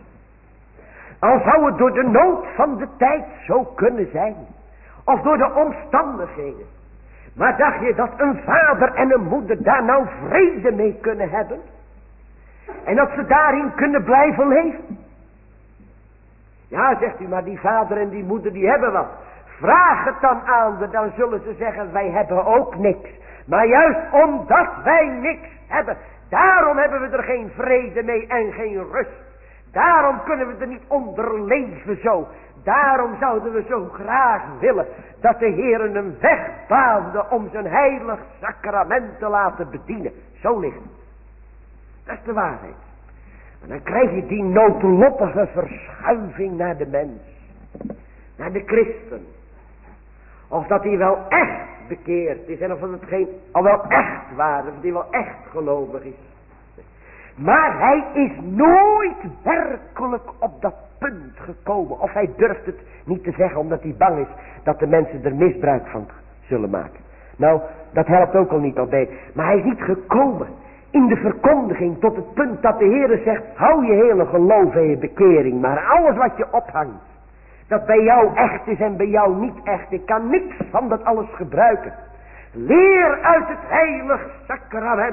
Al zou het door de nood van de tijd zo kunnen zijn. Of door de omstandigheden. Maar dacht je dat een vader en een moeder daar nou vrede mee kunnen hebben? En dat ze daarin kunnen blijven leven? Ja, zegt u, maar die vader en die moeder die hebben wat. Vraag het dan aan ze, dan zullen ze zeggen, wij hebben ook niks. Maar juist omdat wij niks hebben, daarom hebben we er geen vrede mee en geen rust. Daarom kunnen we er niet onder leven zo. Daarom zouden we zo graag willen dat de Heer een weg baande om zijn heilig sacrament te laten bedienen. Zo ligt het. Dat is de waarheid. Maar dan krijg je die noodlottige verschuiving naar de mens. Naar de christen. Of dat hij wel echt bekeerd is en of het geen, al wel echt waar is, of hij wel echt gelovig is. Maar hij is nooit werkelijk op dat punt gekomen. Of hij durft het niet te zeggen omdat hij bang is dat de mensen er misbruik van zullen maken. Nou, dat helpt ook al niet altijd. Maar hij is niet gekomen in de verkondiging tot het punt dat de Heer zegt, hou je hele geloof en je bekering. Maar alles wat je ophangt, dat bij jou echt is en bij jou niet echt. Ik kan niks van dat alles gebruiken. Leer uit het heilig sacrament.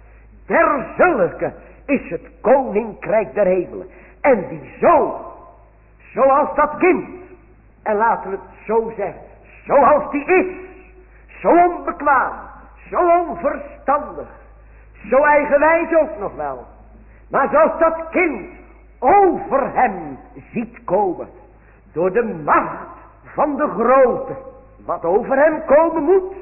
Derzulke is het koninkrijk der hemelen. En die zoals dat kind, en laten we het zo zeggen, zoals die is, zo onbekwaam, zo onverstandig, zo eigenwijs ook nog wel. Maar zoals dat kind over hem ziet komen, door de macht van de grote, wat over hem komen moet.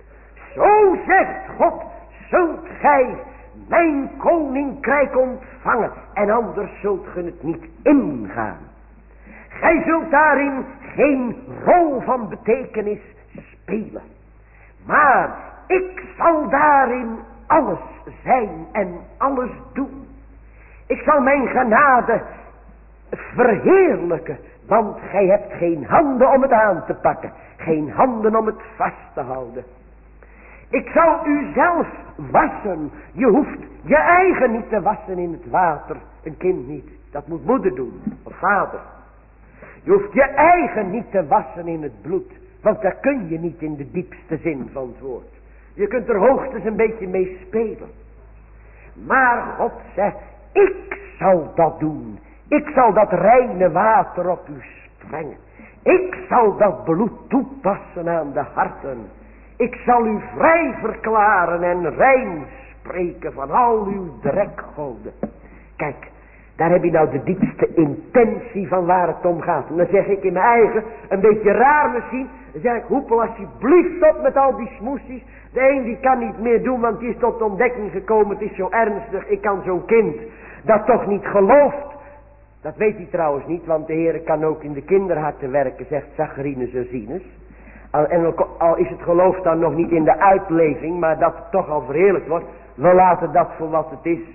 Zo zegt God, zult gij mijn koninkrijk ontvangen, en anders zult ge het niet ingaan. Gij zult daarin geen rol van betekenis spelen. Maar ik zal daarin alles zijn en alles doen. Ik zal mijn genade verheerlijken, want gij hebt geen handen om het aan te pakken, geen handen om het vast te houden. Ik zal u zelf wassen. Je hoeft je eigen niet te wassen in het water. Een kind niet. Dat moet moeder doen. Of vader. Je hoeft je eigen niet te wassen in het bloed. Want daar kun je niet in de diepste zin van het woord. Je kunt er hoogstens een beetje mee spelen. Maar God zegt, ik zal dat doen. Ik zal dat reine water op u sprengen. Ik zal dat bloed toepassen aan de harten. Ik zal u vrij verklaren en rein spreken van al uw drekgoden. Kijk, daar heb je nou de diepste intentie van waar het om gaat. En dan zeg ik in mijn eigen, een beetje raar misschien. Dan zeg ik, hoepel alsjeblieft op met al die smoesjes. De een die kan niet meer doen, want die is tot ontdekking gekomen. Het is zo ernstig, ik kan zo'n kind dat toch niet gelooft. Dat weet hij trouwens niet, want de Heer kan ook in de kinderharten werken, zegt Zacharias Ursinus. En al is het geloof dan nog niet in de uitleving, maar dat het toch al verheerlijkt wordt. We laten dat voor wat het is.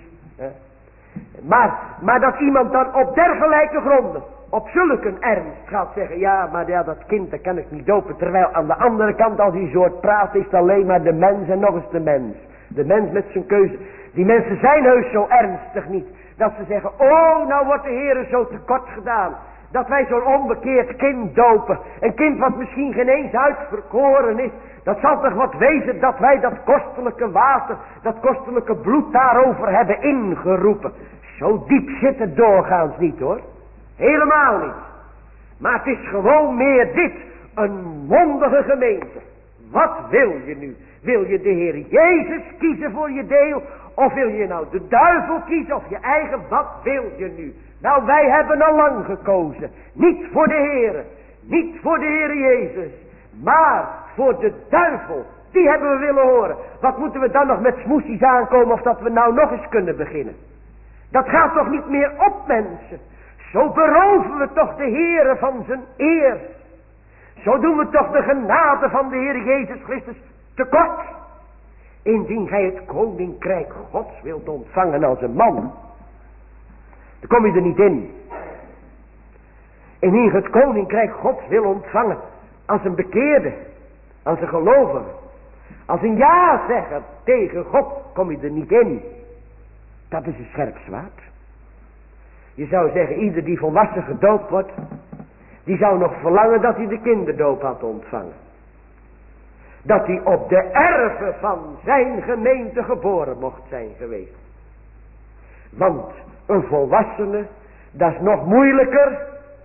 Maar dat iemand dan op dergelijke gronden, op zulke een ernst gaat zeggen, ja, maar ja, dat kind dat kan ik niet dopen. Terwijl aan de andere kant, als die soort praat, is het alleen maar de mens en nog eens de mens. De mens met zijn keuze. Die mensen zijn heus zo ernstig niet, dat ze zeggen, oh, nou wordt de Heer zo tekort gedaan. Dat wij zo'n onbekeerd kind dopen. Een kind wat misschien geen eens uitverkoren is. Dat zal toch wat wezen dat wij dat kostelijke water, dat kostelijke bloed daarover hebben ingeroepen. Zo diep zit het doorgaans niet hoor. Helemaal niet. Maar het is gewoon meer dit. Een mondige gemeente. Wat wil je nu? Wil je de Heer Jezus kiezen voor je deel? Of wil je nou de duivel kiezen of je eigen? Wat wil je nu? Nou, wij hebben al lang gekozen. Niet voor de Heer. Niet voor de Heer Jezus. Maar voor de duivel. Die hebben we willen horen. Wat moeten we dan nog met smoesjes aankomen of dat we nou nog eens kunnen beginnen? Dat gaat toch niet meer op, mensen. Zo beroven we toch de Heer van zijn eer. Zo doen we toch de genade van de Heer Jezus Christus tekort. Indien gij het koninkrijk Gods wilt ontvangen als een man, dan kom je er niet in. Indien je het koninkrijk Gods wil ontvangen als een bekeerde, als een gelovige, als een ja-zegger tegen God, kom je er niet in. Dat is een scherp zwaard. Je zou zeggen, ieder die volwassen gedoopt wordt, die zou nog verlangen dat hij de kinderdoop had ontvangen. Dat hij op de erven van zijn gemeente geboren mocht zijn geweest. Want een volwassene, dat is nog moeilijker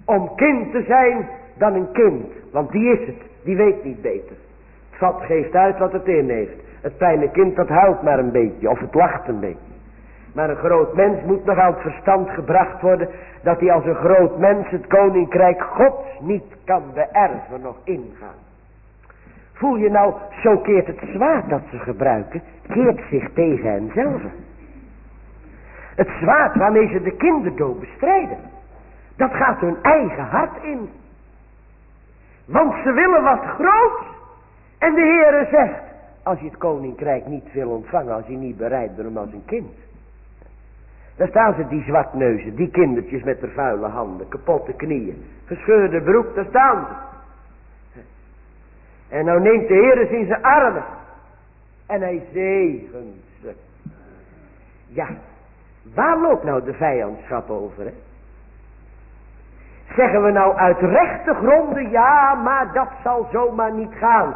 om kind te zijn dan een kind. Want die is het, die weet niet beter. Het vat geeft uit wat het in heeft. Het kleine kind dat huilt maar een beetje, of het lacht een beetje. Maar een groot mens moet nog aan het verstand gebracht worden, dat hij als een groot mens het koninkrijk Gods niet kan beërven, nog ingaan. Voel je nou, zo keert het zwaard dat ze gebruiken, keert zich tegen henzelf. Het zwaard waarmee ze de kinderdood bestrijden, dat gaat hun eigen hart in. Want ze willen wat groots. En de Heere zegt, als je het koninkrijk niet wil ontvangen, als je niet bereid bent om als een kind. Daar staan ze, die zwartneuzen, die kindertjes met de vuile handen, kapotte knieën, gescheurde broek, daar staan ze. En nou neemt de Heer ze in zijn armen. En hij zegent ze. Ja, waar loopt nou de vijandschap over, hè? Zeggen we nou uit rechte gronden, ja, maar dat zal zomaar niet gaan.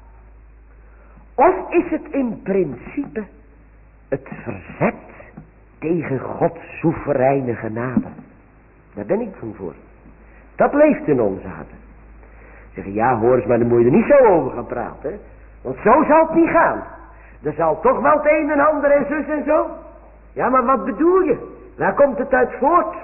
Of is het in principe het verzet tegen Gods soevereine genade? Daar ben ik van voor. Dat leeft in ons harten. Zeggen, ja hoor eens, maar dan moet je er niet zo over gaan praten. Hè? Want zo zal het niet gaan. Er zal toch wel het een en ander en zus en zo. Ja, maar wat bedoel je? Waar komt het uit voort?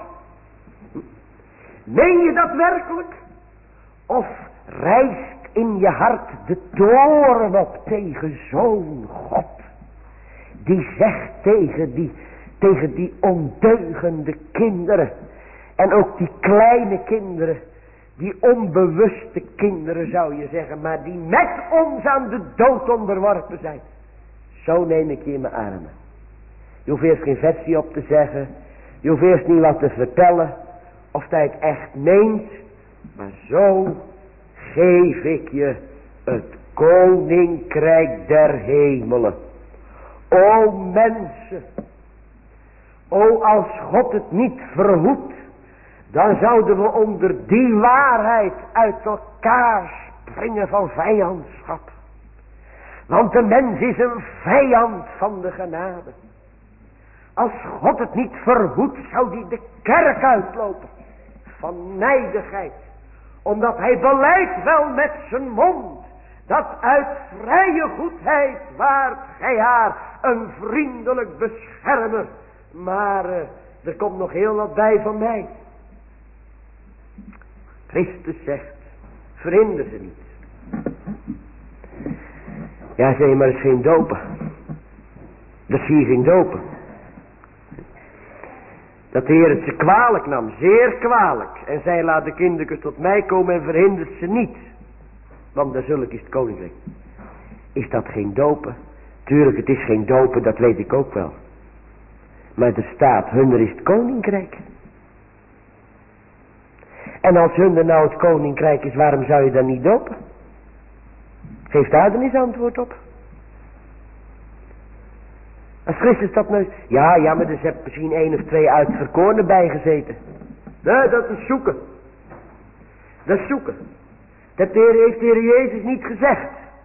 Meen je dat werkelijk? Of rijst in je hart de toorn op tegen zo'n God? Die zegt tegen die ondeugende kinderen. En ook die kleine kinderen. Die onbewuste kinderen zou je zeggen. Maar die met ons aan de dood onderworpen zijn. Zo neem ik je in mijn armen. Je hoeft eerst geen versie op te zeggen. Je hoeft eerst niet wat te vertellen. Of dat je het echt meent. Maar zo geef ik je het koninkrijk der hemelen. O mensen. O als God het niet verhoedt. Dan zouden we onder die waarheid uit elkaar springen van vijandschap. Want de mens is een vijand van de genade. Als God het niet verhoedt, zou die de kerk uitlopen. Van nijdigheid. Omdat hij beleidt wel met zijn mond. Dat uit vrije goedheid waart gij haar een vriendelijk beschermer. Maar er komt nog heel wat bij van mij. Christus zegt, verhinder ze niet. Ja, zeg je, maar het is geen dopen. Dat zie je geen dopen. Dat de Heer het ze kwalijk nam, zeer kwalijk. En zei, laat de kindertjes tot mij komen en verhindert ze niet. Want daar zulk is het koninkrijk. Is dat geen dopen? Tuurlijk, het is geen dopen, dat weet ik ook wel. Maar er staat, hunder is het koninkrijk. En als hunder nou het koninkrijk is, waarom zou je dan niet dopen? Geef daar dan eens antwoord op. Als Christus dat nou... Ja, maar er zijn misschien 1 of 2 uitverkorenen bijgezeten. Nee, dat is zoeken. Dat is zoeken. Dat heeft de Heer Jezus niet gezegd.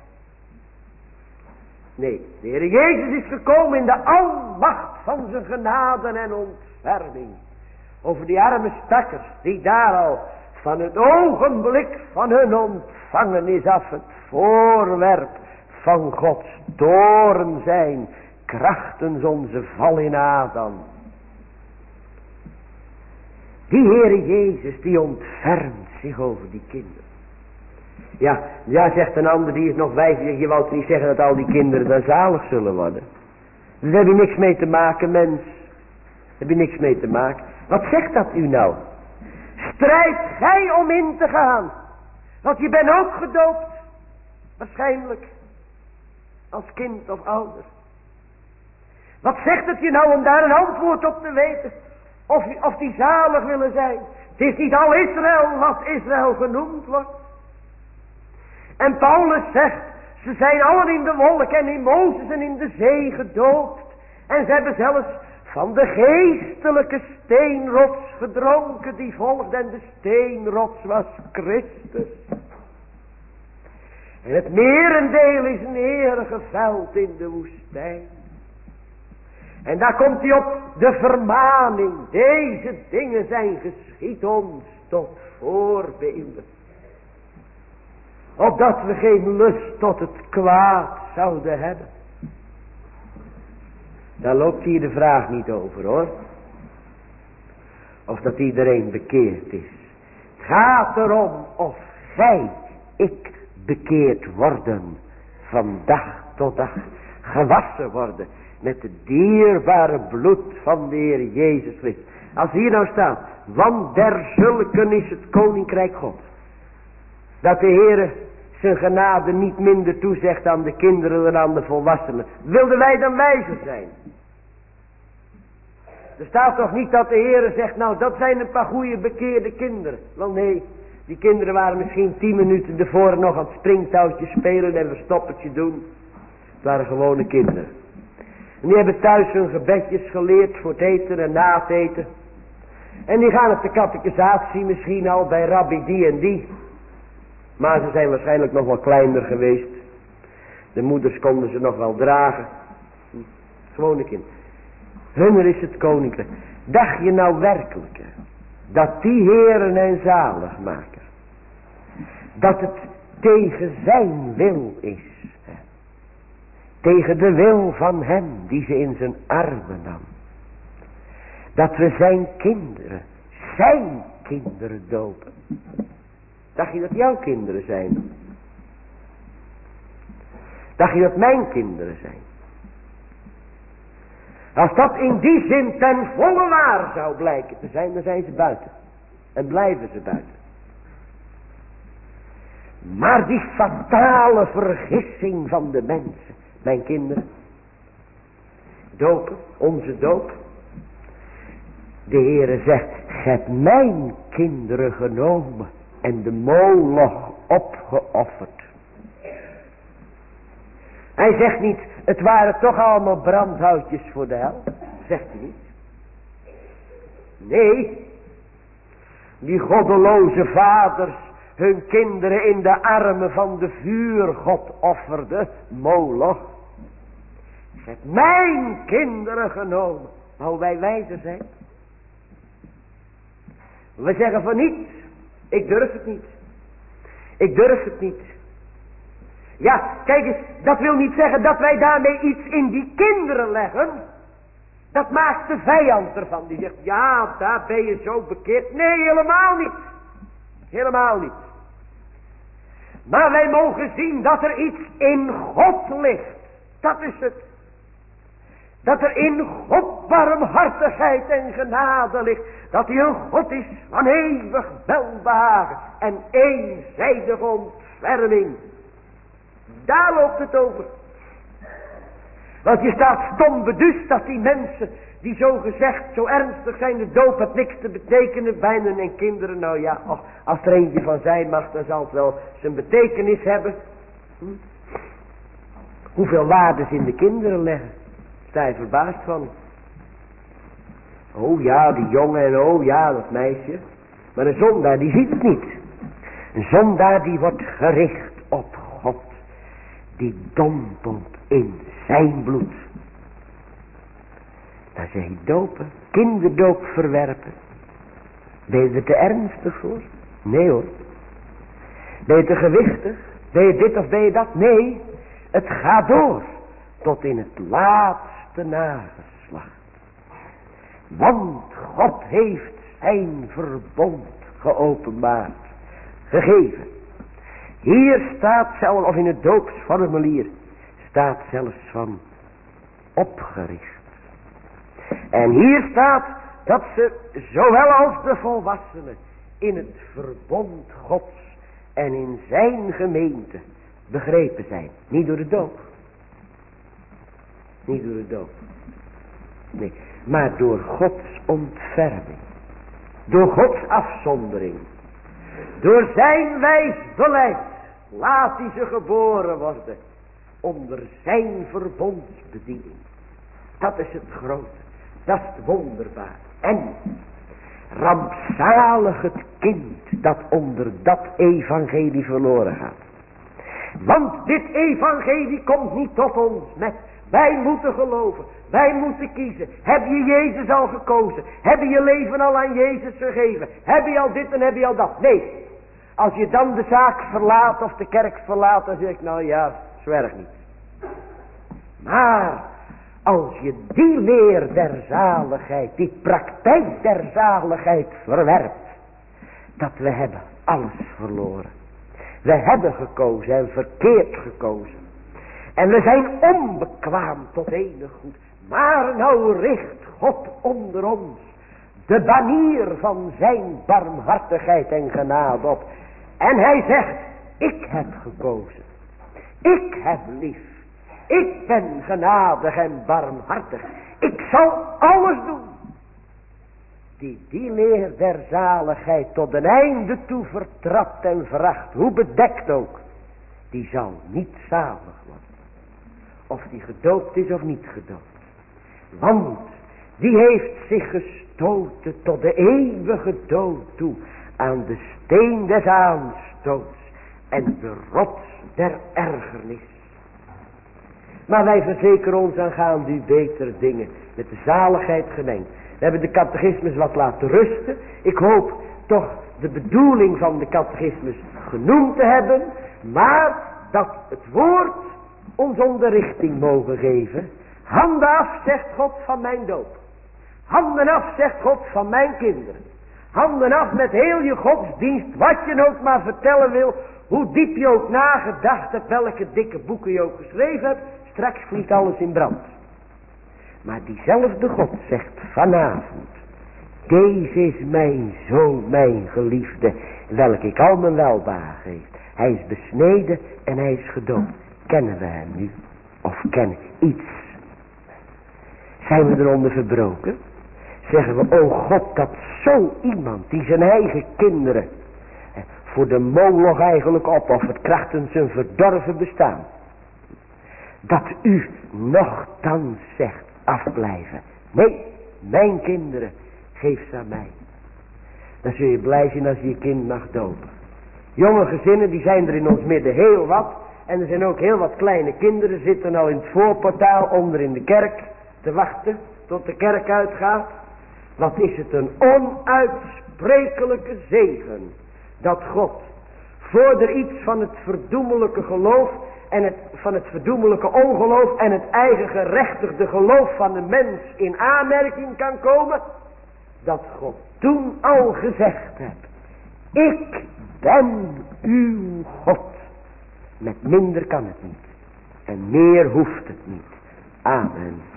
Nee, de Heer Jezus is gekomen in de almacht van zijn genade en ontferming. Over die arme stakkers die daar al van het ogenblik van hun ontvangenis af het voorwerp van Gods toorn zijn. Krachtens onze val in Adam. Die Heere Jezus die ontfermt zich over die kinderen. Ja, zegt een ander die is nog wijs. Je wou niet zeggen dat al die kinderen dan zalig zullen worden. Dus daar heb je niks mee te maken, mens. Daar heb je niks mee te maken. Wat zegt dat u nou? Strijd gij om in te gaan. Want je bent ook gedoopt. Waarschijnlijk. Als kind of ouder. Wat zegt het je nou om daar een antwoord op te weten? Of die zalig willen zijn. Het is niet al Israël wat Israël genoemd wordt. En Paulus zegt, ze zijn allen in de wolk en in Mozes en in de zee gedoopt. En ze hebben zelfs van de geestelijke steenrots gedronken die volgde. En de steenrots was Christus. En het merendeel is neergeveld in de woestijn. En daar komt hij op de vermaning. Deze dingen zijn geschied ons tot voorbeelden. Opdat we geen lust tot het kwaad zouden hebben. Daar loopt hier de vraag niet over, hoor. Of dat iedereen bekeerd is. Het gaat erom of gij, ik, bekeerd worden. Van dag tot dag. Gewassen worden met het dierbare bloed van de Heer Jezus Christus. Als hier nou staat, want dergelijken is het koninkrijk God. Dat de Heer zijn genade niet minder toezegt aan de kinderen dan aan de volwassenen. Wilden wij dan wijzer zijn? Er staat toch niet dat de Heer zegt, nou dat zijn een paar goede bekeerde kinderen. Wel nee, die kinderen waren misschien 10 minuten ervoor nog aan het springtouwtje spelen en verstoppertje doen. Het waren gewone kinderen. En die hebben thuis hun gebedjes geleerd voor het eten en na het eten. En die gaan op de catechisatie misschien al bij rabbi die en die. Maar ze zijn waarschijnlijk nog wel kleiner geweest. De moeders konden ze nog wel dragen. Gewone kind. Hunner is het koninkrijk. Dacht je nou werkelijk dat die Heeren en zaligmaker, dat het tegen zijn wil is. Tegen de wil van hem die ze in zijn armen nam. Dat we zijn kinderen dopen. Dacht je dat jouw kinderen zijn? Dacht je dat mijn kinderen zijn? Als dat in die zin ten volle waar zou blijken te zijn, dan zijn ze buiten. En blijven ze buiten. Maar die fatale vergissing van de mensen. Mijn kinderen. Dopen, onze doop. De Heere zegt, gij hebt mijn kinderen genomen en de Moloch opgeofferd. Hij zegt niet, het waren toch allemaal brandhoutjes voor de hel. Zegt hij niet. Nee, die goddeloze vaders hun kinderen in de armen van de vuurgod offerden, Moloch. Gij hebt mijn kinderen genomen. Nou wij wijzer zijn. We zeggen van niet. Ik durf het niet. Ik durf het niet. Ja, kijk eens, dat wil niet zeggen dat wij daarmee iets in die kinderen leggen. Dat maakt de vijand ervan. Die zegt, ja, daar ben je zo bekeerd. Nee, helemaal niet. Helemaal niet. Maar wij mogen zien dat er iets in God ligt. Dat is het. Dat er in God barmhartigheid en genade ligt. Dat hij een God is van eeuwig welbehagen en eenzijdige ontferming. Daar loopt het over. Want je staat stom beduust dat die mensen die zo gezegd, zo ernstig zijn, de doop heeft niks te betekenen, bijna en kinderen, nou ja, als er eentje van zijn mag, dan zal het wel zijn betekenis hebben. Hoeveel waardes in de kinderen leggen, sta je verbaasd van. Oh ja, die jongen en oh ja, dat meisje. Maar een zondaar die ziet het niet. Een zondaar die wordt gericht op God. Die dompelt in zijn bloed. Daar zeg je dopen, kinderdoop verwerpen. Ben je er te ernstig voor? Nee hoor. Ben je te gewichtig? Ben je dit of ben je dat? Nee, het gaat door tot in het laatste nageslacht. Want God heeft zijn verbond geopenbaard, gegeven. Hier staat zelfs, of in het doopsformulier, staat zelfs van opgericht. En hier staat dat ze, zowel als de volwassenen, in het verbond Gods en in zijn gemeente begrepen zijn. Niet door de doop. Niet door de doop. Nee, maar door Gods ontferming. Door Gods afzondering. Door zijn wijs beleid laat hij ze geboren worden. Onder zijn verbondsbediening. Dat is het grote. Dat is het wonderbaar. En rampzalig het kind dat onder dat evangelie verloren gaat. Want dit evangelie komt niet tot ons met Wij moeten geloven. Wij moeten kiezen. Heb je Jezus al gekozen? Heb je je leven al aan Jezus gegeven? Heb je al dit en heb je al dat? Nee. Als je dan de zaak verlaat of de kerk verlaat, dan zeg ik, nou ja, zwerg niet. Maar als je die leer der zaligheid, die praktijk der zaligheid verwerpt, dat we hebben alles verloren. We hebben gekozen en verkeerd gekozen. En we zijn onbekwaam tot enig goed. Maar nou richt God onder ons de banier van zijn barmhartigheid en genade op. En hij zegt, ik heb gekozen. Ik heb lief. Ik ben genadig en barmhartig. Ik zal alles doen. Die leer der zaligheid tot een einde toe vertrapt en veracht. Hoe bedekt ook. Die zal niet zalig worden. Of die gedoopt is of niet gedoopt. Want die heeft zich gestoten tot de eeuwige dood toe. Aan de steen des aanstoots. En de rots der ergernis. Maar wij verzekeren ons aangaande u betere dingen. Met de zaligheid gemengd. We hebben de catechismus wat laten rusten. Ik hoop toch de bedoeling van de catechismus genoemd te hebben. Maar dat het woord ons onderrichting mogen geven. Handen af, zegt God, van mijn doop. Handen af, zegt God, van mijn kinderen. Handen af met heel je godsdienst. Wat je ook maar vertellen wil. Hoe diep je ook nagedacht hebt. Welke dikke boeken je ook geschreven hebt. Straks vliegt alles in brand. Maar diezelfde God zegt vanavond. Deze is mijn zoon, mijn geliefde. Welke ik al mijn welbehagen geef. Hij is besneden en hij is gedoopt. Kennen we hem nu? Of kennen iets? Zijn we eronder verbroken? Zeggen we, o God, dat zo iemand die zijn eigen kinderen voor de moloch eigenlijk opoffert, krachtens zijn verdorven bestaan. Dat u nochtans zegt, afblijven. Nee, mijn kinderen, geef ze aan mij. Dan zul je blij zijn als je je kind mag dopen. Jonge gezinnen, die zijn er in ons midden heel wat. En er zijn ook heel wat kleine kinderen, zitten al in het voorportaal onder in de kerk te wachten tot de kerk uitgaat. Wat is het een onuitsprekelijke zegen dat God voor er iets van het verdoemelijke geloof en van het verdoemelijke ongeloof en het eigen gerechtigde geloof van de mens in aanmerking kan komen, dat God toen al gezegd heeft, ik ben uw God. Met minder kan het niet en meer hoeft het niet. Amen.